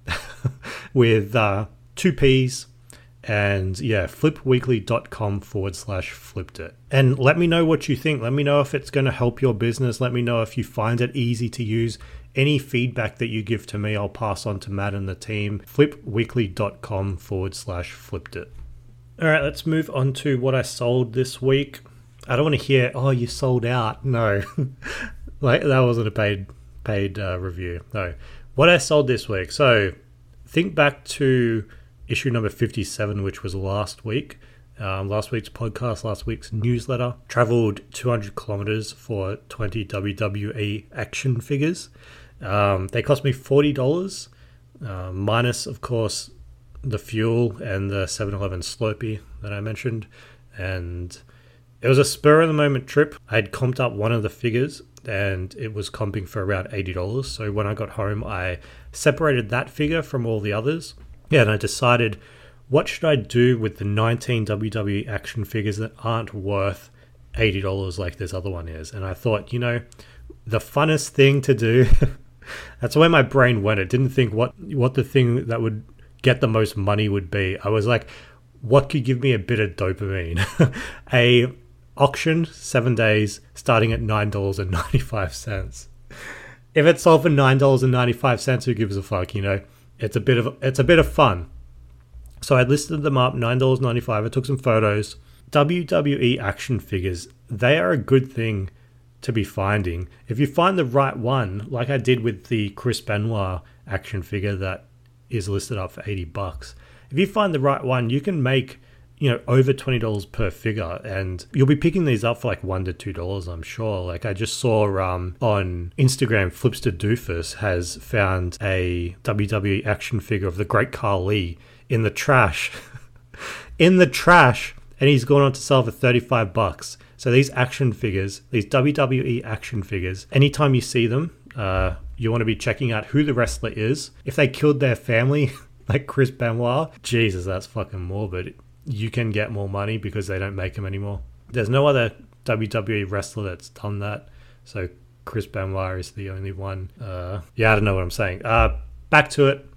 with uh, two P's. And yeah, flipweekly.com forward slash fliptit. And let me know what you think. Let me know if it's going to help your business. Let me know if you find it easy to use. Any feedback that you give to me, I'll pass on to Matt and the team. flipweekly.com forward slash fliptit. All right, let's move on to what I sold this week. I don't want to hear, oh, you sold out. No, like that wasn't a paid paid uh, review. No, what I sold this week. So think back to issue number fifty-seven, which was last week. Um, last week's podcast, last week's newsletter. Traveled two hundred kilometers for twenty W W E action figures. Um, they cost me forty dollars, uh, minus, of course, the fuel and the seven eleven Slurpee that I mentioned. And it was a spur of the moment trip. I had comped up one of the figures and it was comping for around eighty dollars. So when I got home, I separated that figure from all the others. Yeah, and I decided, what should I do with the nineteen W W E action figures that aren't worth eighty dollars like this other one is? And I thought, you know, the funnest thing to do, that's where my brain went. It didn't think what what the thing that would get the most money would be. I was like, what could give me a bit of dopamine? A auction, seven days, starting at nine dollars and ninety-five cents. If it's sold for nine dollars and ninety-five cents, who gives a fuck, you know? It's a bit of it's a bit of fun. So I listed them up, nine dollars and ninety-five cents. I took some photos. W W E action figures, they are a good thing to be finding. If you find the right one, like I did with the Chris Benoit action figure that is listed up for eighty bucks. If you find the right one, you can make, you know, over twenty dollars per figure, and you'll be picking these up for like one to two dollars, I'm sure. Like I just saw um, on Instagram, Flipster Doofus has found a W W E action figure of the Great Khali in the trash, in the trash, and he's gone on to sell for thirty-five bucks. So these action figures, these W W E action figures, anytime you see them, uh, you want to be checking out who the wrestler is. If they killed their family, like Chris Benoit, Jesus, that's fucking morbid. You can get more money because they don't make them anymore. There's no other W W E wrestler that's done that. So Chris Benoit is the only one. Uh, yeah, I don't know what I'm saying. Uh, back to it.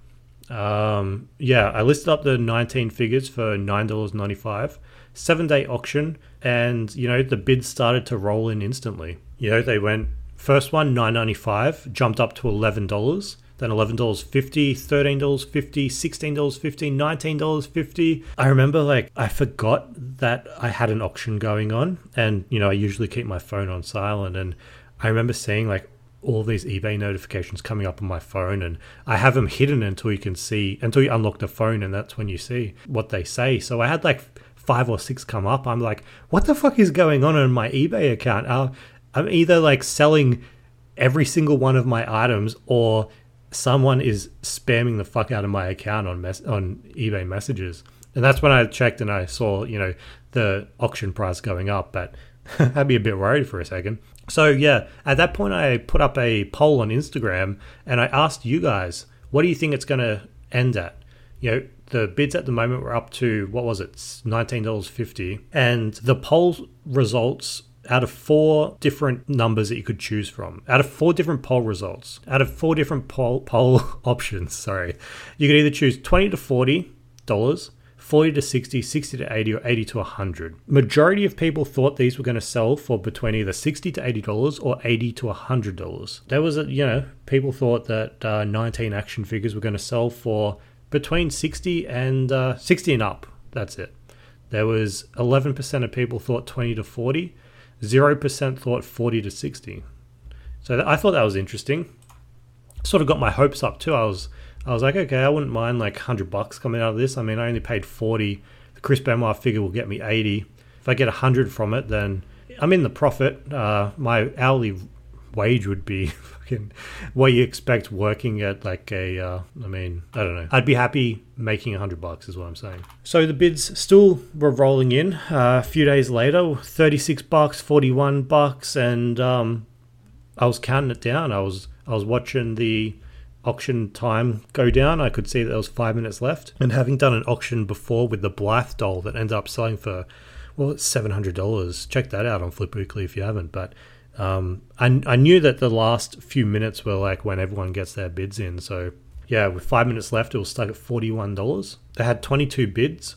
Um, yeah, I listed up the nineteen figures for nine dollars and ninety-five cents. Seven day auction, and you know the bids started to roll in instantly. You know, they went first one nine ninety-five, jumped up to eleven dollars, then eleven dollars and fifty cents, thirteen dollars and fifty cents, sixteen dollars and fifty cents, nineteen dollars and fifty cents. I remember like I forgot that I had an auction going on, and you know I usually keep my phone on silent, and I remember seeing like all these eBay notifications coming up on my phone, and I have them hidden until you can see, until you unlock the phone, and that's when you see what they say. So I had like five or six come up. I'm like, what the fuck is going on in my eBay account? Uh, I'm either like selling every single one of my items, or someone is spamming the fuck out of my account on mes- on eBay messages. And that's when I checked and I saw, you know, the auction price going up, but I'd be a bit worried for a second. So yeah, at that point I put up a poll on Instagram and I asked you guys, what do you think it's going to end at? You know, the bids at the moment were up to, what was it, nineteen dollars and fifty cents. And the poll results, out of four different numbers that you could choose from, out of four different poll results, out of four different poll, poll options, sorry, you could either choose twenty to forty dollars, forty to sixty, sixty to eighty, or eighty to one hundred. Majority of people thought these were going to sell for between either sixty to eighty dollars or eighty to one hundred dollars. There was a, you know, people thought that uh, nineteen action figures were going to sell for between sixty and uh, sixty and up. That's it. There was eleven percent of people thought twenty to forty, zero percent thought forty to sixty. So th- I thought that was interesting. Sort of got my hopes up too. I was I was like, okay, I wouldn't mind like one hundred bucks coming out of this. I mean, I only paid forty. The Chris Benoit figure will get me eighty. If I get one hundred from it, then I'm in the profit. Uh, my hourly wage would be fucking what you expect working at like a, uh, I mean, I don't know. I'd be happy making one hundred bucks is what I'm saying. So the bids still were rolling in. Uh, a few days later, thirty-six bucks, forty-one bucks, and um, I was counting it down. I was I was watching the auction time go down. I could see that there was five minutes left. And having done an auction before with the Blythe doll that ended up selling for, well, it's seven hundred dollars. Check that out on Flip Weekly if you haven't. But um, I, I knew that the last few minutes were like when everyone gets their bids in. So yeah, with five minutes left, it was stuck at forty-one dollars. They had twenty-two bids.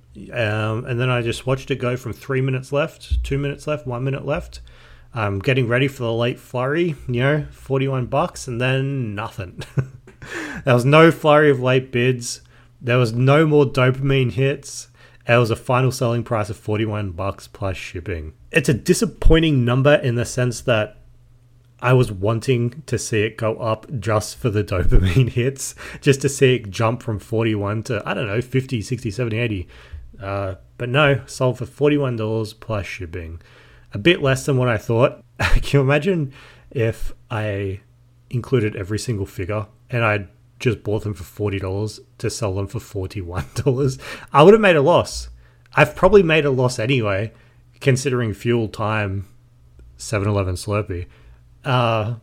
Um, and then I just watched it go from three minutes left, two minutes left, one minute left. Um, getting ready for the late flurry, you know, forty-one bucks, and then nothing. There was no flurry of late bids. There was no more dopamine hits. It was a final selling price of forty-one bucks plus shipping. It's a disappointing number in the sense that I was wanting to see it go up just for the dopamine hits, just to see it jump from forty-one to, I don't know, fifty, sixty, seventy, eighty. Uh, but no, sold for forty-one dollars plus shipping. A bit less than what I thought. Can you imagine if I included every single figure and I just bought them for forty dollars to sell them for forty-one dollars? I would have made a loss. I've probably made a loss anyway, considering fuel, time, seven eleven Slurpee. Uh,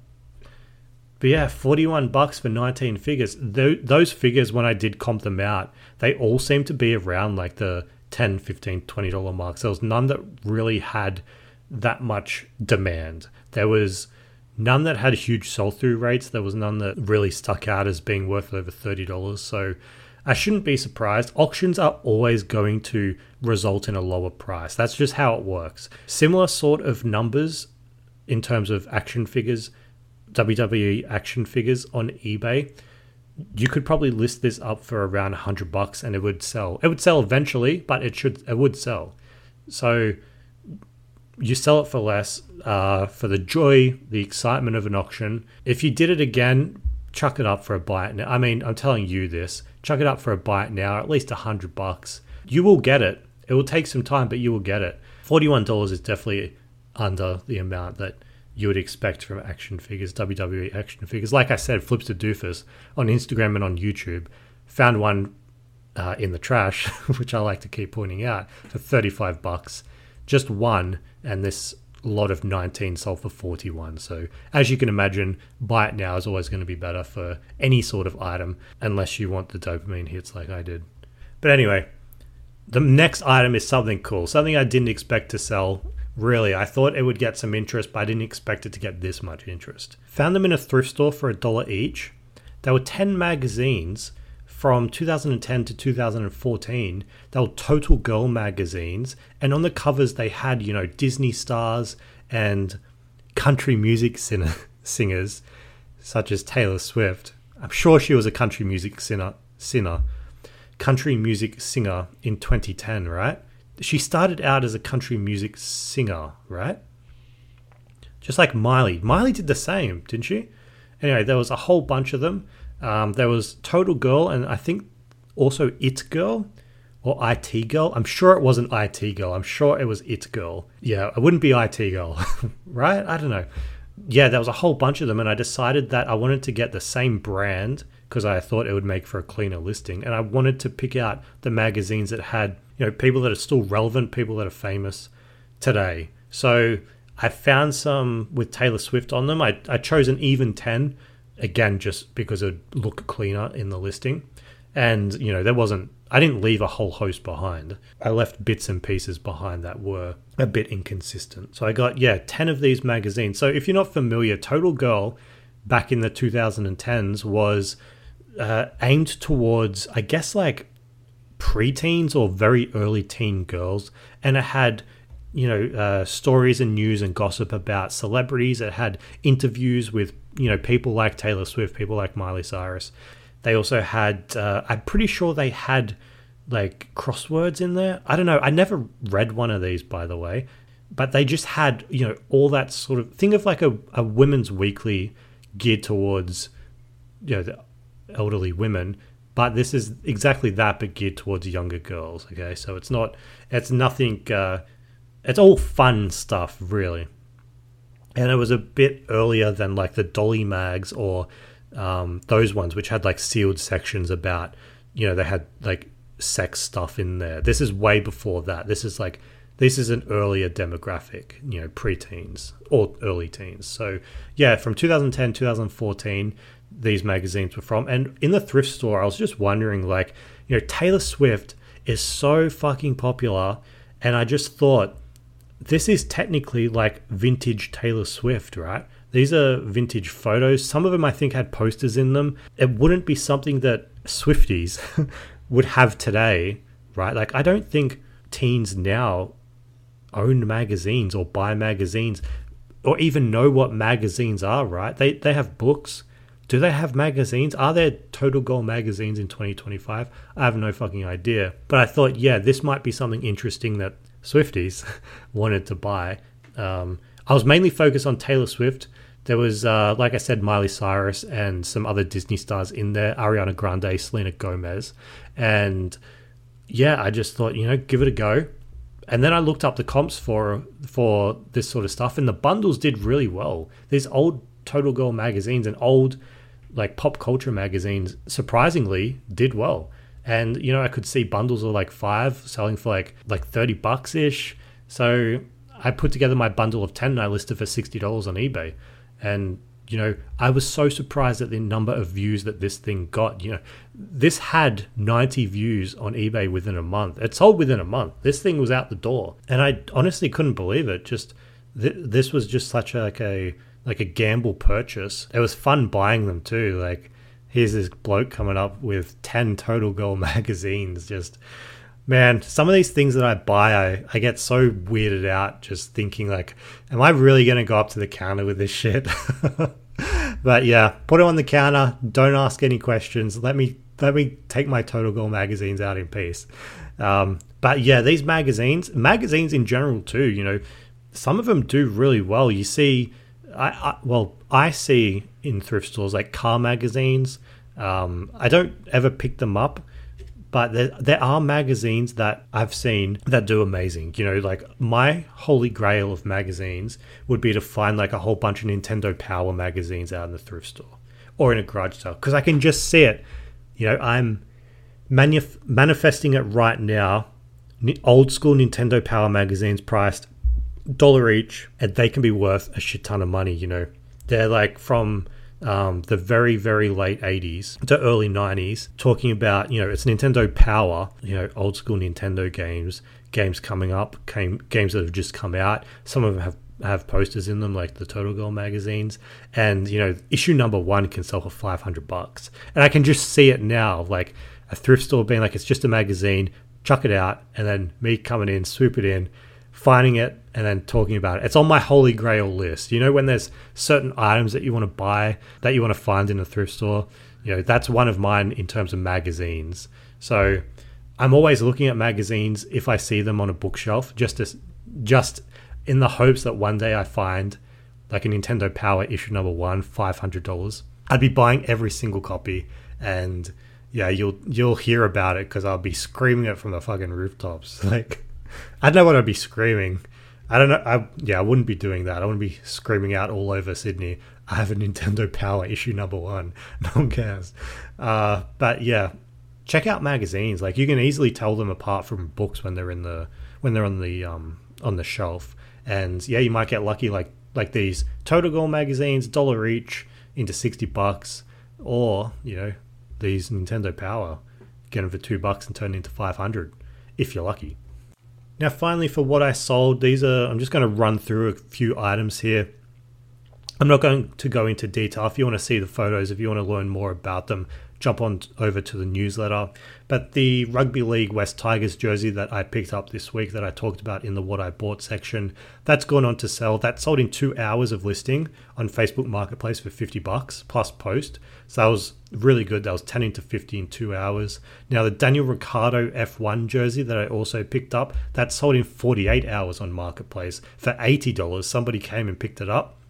but yeah, forty-one bucks for nineteen figures. Th- those figures, when I did comp them out, they all seemed to be around like the ten, fifteen, twenty dollars marks. There was none that really had that much demand. There was none that had huge sell-through rates. There was none that really stuck out as being worth over thirty dollars. So I shouldn't be surprised. Auctions are always going to result in a lower price. That's just how it works. Similar sort of numbers in terms of action figures, W W E action figures on eBay. You could probably list this up for around one hundred bucks and it would sell. It would sell eventually, but it should it would sell. So you sell it for less uh, for the joy, the excitement of an auction. If you did it again, chuck it up for a buy it now. I mean, I'm telling you this. Chuck it up for a buy it now, at least one hundred bucks. You will get it. It will take some time, but you will get it. forty-one dollars is definitely under the amount that you would expect from action figures, W W E action figures. Like I said, Flips to Doofus on Instagram and on YouTube. Found one uh, in the trash, which I like to keep pointing out, for thirty-five bucks. Just one, and this lot of nineteen sold for forty-one. So as you can imagine, buy it now is always going to be better for any sort of item, unless you want the dopamine hits like I did. But anyway, the next item is something cool, something I didn't expect to sell. Really, I thought it would get some interest, but I didn't expect it to get this much interest. Found them in a thrift store for a dollar each. There were ten magazines from two thousand ten to two thousand fourteen. They were Total Girl magazines, and on the covers they had, you know, Disney stars and country music sin- singers such as Taylor Swift. I'm sure she was a country music singer, singer, country music singer in twenty ten, right? She started out as a country music singer, right? Just like Miley. Miley did the same, didn't she? Anyway, there was a whole bunch of them. Um, there was Total Girl and I think also It Girl or I T Girl. I'm sure it wasn't I T Girl. I'm sure it was It Girl. Yeah, it wouldn't be I T Girl, right? I don't know. Yeah, there was a whole bunch of them and I decided that I wanted to get the same brand because I thought it would make for a cleaner listing. And I wanted to pick out the magazines that had, you know, people that are still relevant, people that are famous today. So I found some with Taylor Swift on them. I, I chose an even ten, again, just because it would look cleaner in the listing. And, you know, there wasn't, I didn't leave a whole host behind. I left bits and pieces behind that were a bit inconsistent. So I got, yeah, ten of these magazines. So if you're not familiar, Total Girl back in the two thousand tens was uh, aimed towards, I guess, like preteens or very early teen girls. And it had, you know, uh, stories and news and gossip about celebrities. It had interviews with, you know, people like Taylor Swift, people like Miley Cyrus. They also had, uh, I'm pretty sure they had like crosswords in there. I don't know. I never read one of these, by the way, but they just had, you know, all that sort of, think of like a, a women's weekly geared towards, you know, the elderly women. But this is exactly that, but geared towards younger girls. Okay. So it's not, it's nothing, uh, it's all fun stuff, really. And it was a bit earlier than like the Dolly mags or um, those ones, which had like sealed sections about, you know, they had like sex stuff in there. This is way before that. This is like, this is an earlier demographic, you know, preteens or early teens. So yeah, from two thousand ten, two thousand fourteen, these magazines were from. And in the thrift store, I was just wondering, like, you know, Taylor Swift is so fucking popular. And I just thought, this is technically like vintage Taylor Swift, right? These are vintage photos. Some of them I think had posters in them. It wouldn't be something that Swifties would have today, right? Like, I don't think teens now own magazines or buy magazines or even know what magazines are, right? They they have books. Do they have magazines? Are there Total Goal magazines in twenty twenty-five? I have no fucking idea. But I thought, yeah, this might be something interesting that Swifties wanted to buy. Um, I was mainly focused on Taylor Swift. There was, uh, like I said, Miley Cyrus and some other Disney stars in there, Ariana Grande, Selena Gomez. And yeah, I just thought, you know, give it a go. And then I looked up the comps for for this sort of stuff, and the bundles did really well. These old Total Goal magazines and old like pop culture magazines surprisingly did well. And you know, I could see bundles of like five selling for like like thirty bucks ish. So I put together my bundle of ten and I listed for sixty dollars on eBay. And you know, I was so surprised at the number of views that this thing got. You know, this had ninety views on eBay within a month. It sold within a month. This thing was out the door, and I honestly couldn't believe it. Just th- this was just such a, like a like a gamble purchase. It was fun buying them too. Like, here's this bloke coming up with ten Total Goal magazines. Just, man, some of these things that I buy, I, I get so weirded out just thinking like, am I really going to go up to the counter with this shit? But yeah, put it on the counter. Don't ask any questions. Let me let me take my Total Goal magazines out in peace. Um, but yeah, these magazines, magazines in general too, you know, some of them do really well. You see, I, I well, I see in thrift stores like car magazines. Um, I don't ever pick them up, but there, there are magazines that I've seen that do amazing. You know, like my holy grail of magazines would be to find like a whole bunch of Nintendo Power magazines out in the thrift store or in a garage sale, because I can just see it. You know, I'm manuf- manifesting it right now. Old school Nintendo Power magazines priced dollar each, and they can be worth a shit ton of money. You know, they're like from um, the very, very late eighties to early nineties, talking about, you know, it's Nintendo Power, you know, old school Nintendo games, games coming up, came, games that have just come out. Some of them have, have posters in them, like the Total Goal magazines. And, you know, issue number one can sell for five hundred bucks. And I can just see it now, like a thrift store being like, it's just a magazine, chuck it out, and then me coming in, swoop it in, finding it, and then talking about it. It's on my holy grail list. You know, when there's certain items that you want to buy, that you want to find in a thrift store, you know, that's one of mine in terms of magazines. So I'm always looking at magazines if I see them on a bookshelf, just as, just in the hopes that one day I find like a Nintendo Power issue number one, five hundred dollars. I'd be buying every single copy, and yeah, you'll you'll hear about it because I'll be screaming it from the fucking rooftops. Like, I don't know what I'd be screaming. I don't know. I, yeah, I wouldn't be doing that. I wouldn't be screaming out all over Sydney, I have a Nintendo Power issue number one. No one cares. Uh, but yeah, check out magazines. Like, you can easily tell them apart from books when they're in the when they're on the um on the shelf. And yeah, you might get lucky, like like these Total Goal magazines, dollar each, into sixty bucks, or you know, these Nintendo Power, get them for two bucks and turn it into five hundred if you're lucky. Now, finally, for what I sold, these are, I'm just going to run through a few items here. I'm not going to go into detail. If you want to see the photos, if you want to learn more about them, jump on over to the newsletter. But the Rugby League West Tigers jersey that I picked up this week that I talked about in the What I Bought section, that's gone on to sell. That sold in two hours of listing on Facebook Marketplace for fifty bucks plus post. So that was really good. That was ten into fifty in two hours. Now, the Daniel Ricciardo F one jersey that I also picked up, that sold in forty-eight hours on Marketplace for eighty dollars. Somebody came and picked it up.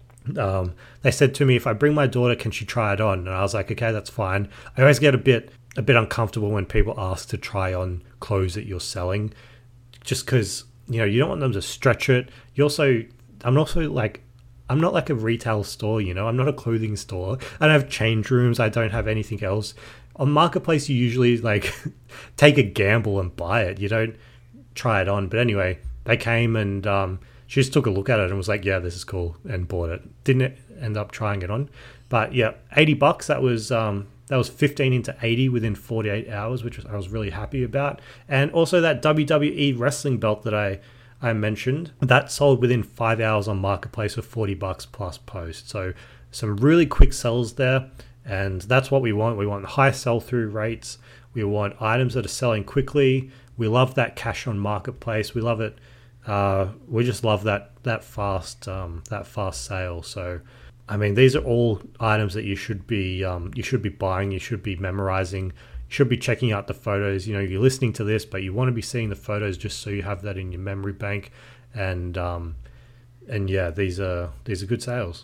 Um, they said to me, if I bring my daughter, can she try it on? And I was like, okay, that's fine. I always get a bit a bit uncomfortable when people ask to try on clothes that you're selling, just because, you know, you don't want them to stretch it. You also, I'm also like, I'm not like a retail store, you know, I'm not a clothing store. I don't have change rooms. I don't have anything else. On Marketplace, you usually like take a gamble and buy it. You don't try it on. But anyway, they came and um, she just took a look at it and was like, yeah, this is cool, and bought it. Didn't end up trying it on. But yeah, eighty bucks, that was um, that was fifteen into eighty within forty-eight hours, which was, I was really happy about. And also that W W E wrestling belt that I, I mentioned, that sold within five hours on Marketplace for forty bucks plus post. So some really quick sells there. And that's what we want. We want high sell-through rates. We want items that are selling quickly. We love that cash on Marketplace. We love it. Uh, we just love that that fast um, that fast sale. So I mean, these are all items that you should be um, you should be buying, you should be memorizing, you should be checking out the photos. You know, you're listening to this, but you want to be seeing the photos just so you have that in your memory bank. And um, and yeah, these are these are good sales.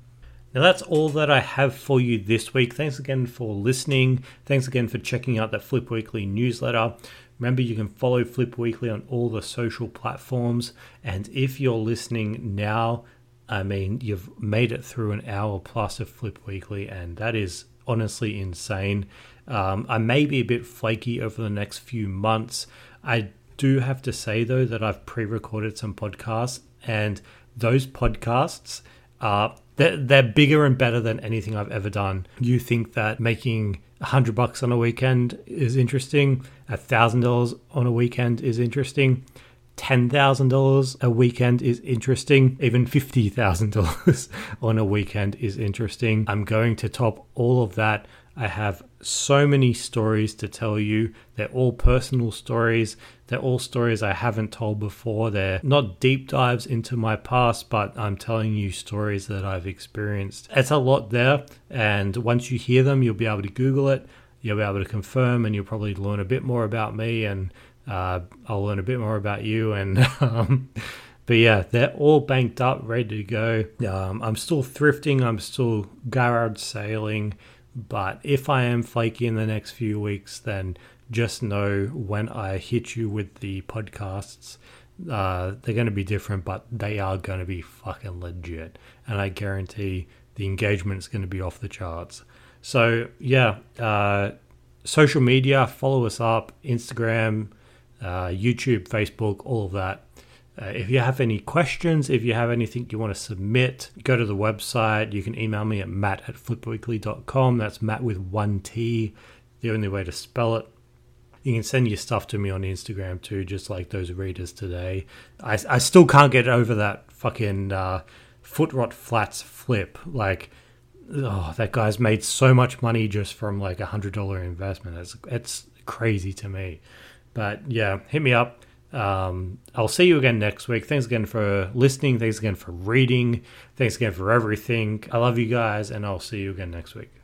Now that's all that I have for you this week. Thanks again for listening. Thanks again for checking out that Flip Weekly newsletter. Remember, you can follow Flip Weekly on all the social platforms. And if you're listening now, I mean, you've made it through an hour plus of Flip Weekly, and that is honestly insane. Um, I may be a bit flaky over the next few months. I do have to say, though, that I've pre-recorded some podcasts, and those podcasts are they're, they're bigger and better than anything I've ever done. You think that making a hundred bucks on a weekend is interesting, a thousand dollars on a weekend is interesting, ten thousand dollars a weekend is interesting, even fifty thousand dollars on a weekend is interesting. I'm going to top all of that. I have so many stories to tell you. They're all personal stories. They're all stories I haven't told before. They're not deep dives into my past, but I'm telling you stories that I've experienced. It's a lot there, and once you hear them, you'll be able to Google it. You'll be able to confirm, and you'll probably learn a bit more about me, and uh, I'll learn a bit more about you. And um, but yeah, they're all banked up, ready to go. Um, I'm still thrifting. I'm still garage sailing. But if I am flaky in the next few weeks, then just know when I hit you with the podcasts, uh, they're going to be different, but they are going to be fucking legit. And I guarantee the engagement is going to be off the charts. So yeah, uh, social media, follow us up, Instagram, uh, YouTube, Facebook, all of that. Uh, if you have any questions, if you have anything you want to submit, go to the website. You can email me at matt at flipweekly dot com. That's Matt with one T, the only way to spell it. You can send your stuff to me on Instagram too, just like those readers today. I, I still can't get over that fucking uh, Foot Rot Flats flip. Like, oh, that guy's made so much money just from like a one hundred dollars investment. It's, it's crazy to me. But yeah, hit me up. Um, I'll see you again next week. Thanks again for listening. Thanks again for reading. Thanks again for everything. I love you guys, and I'll see you again next week.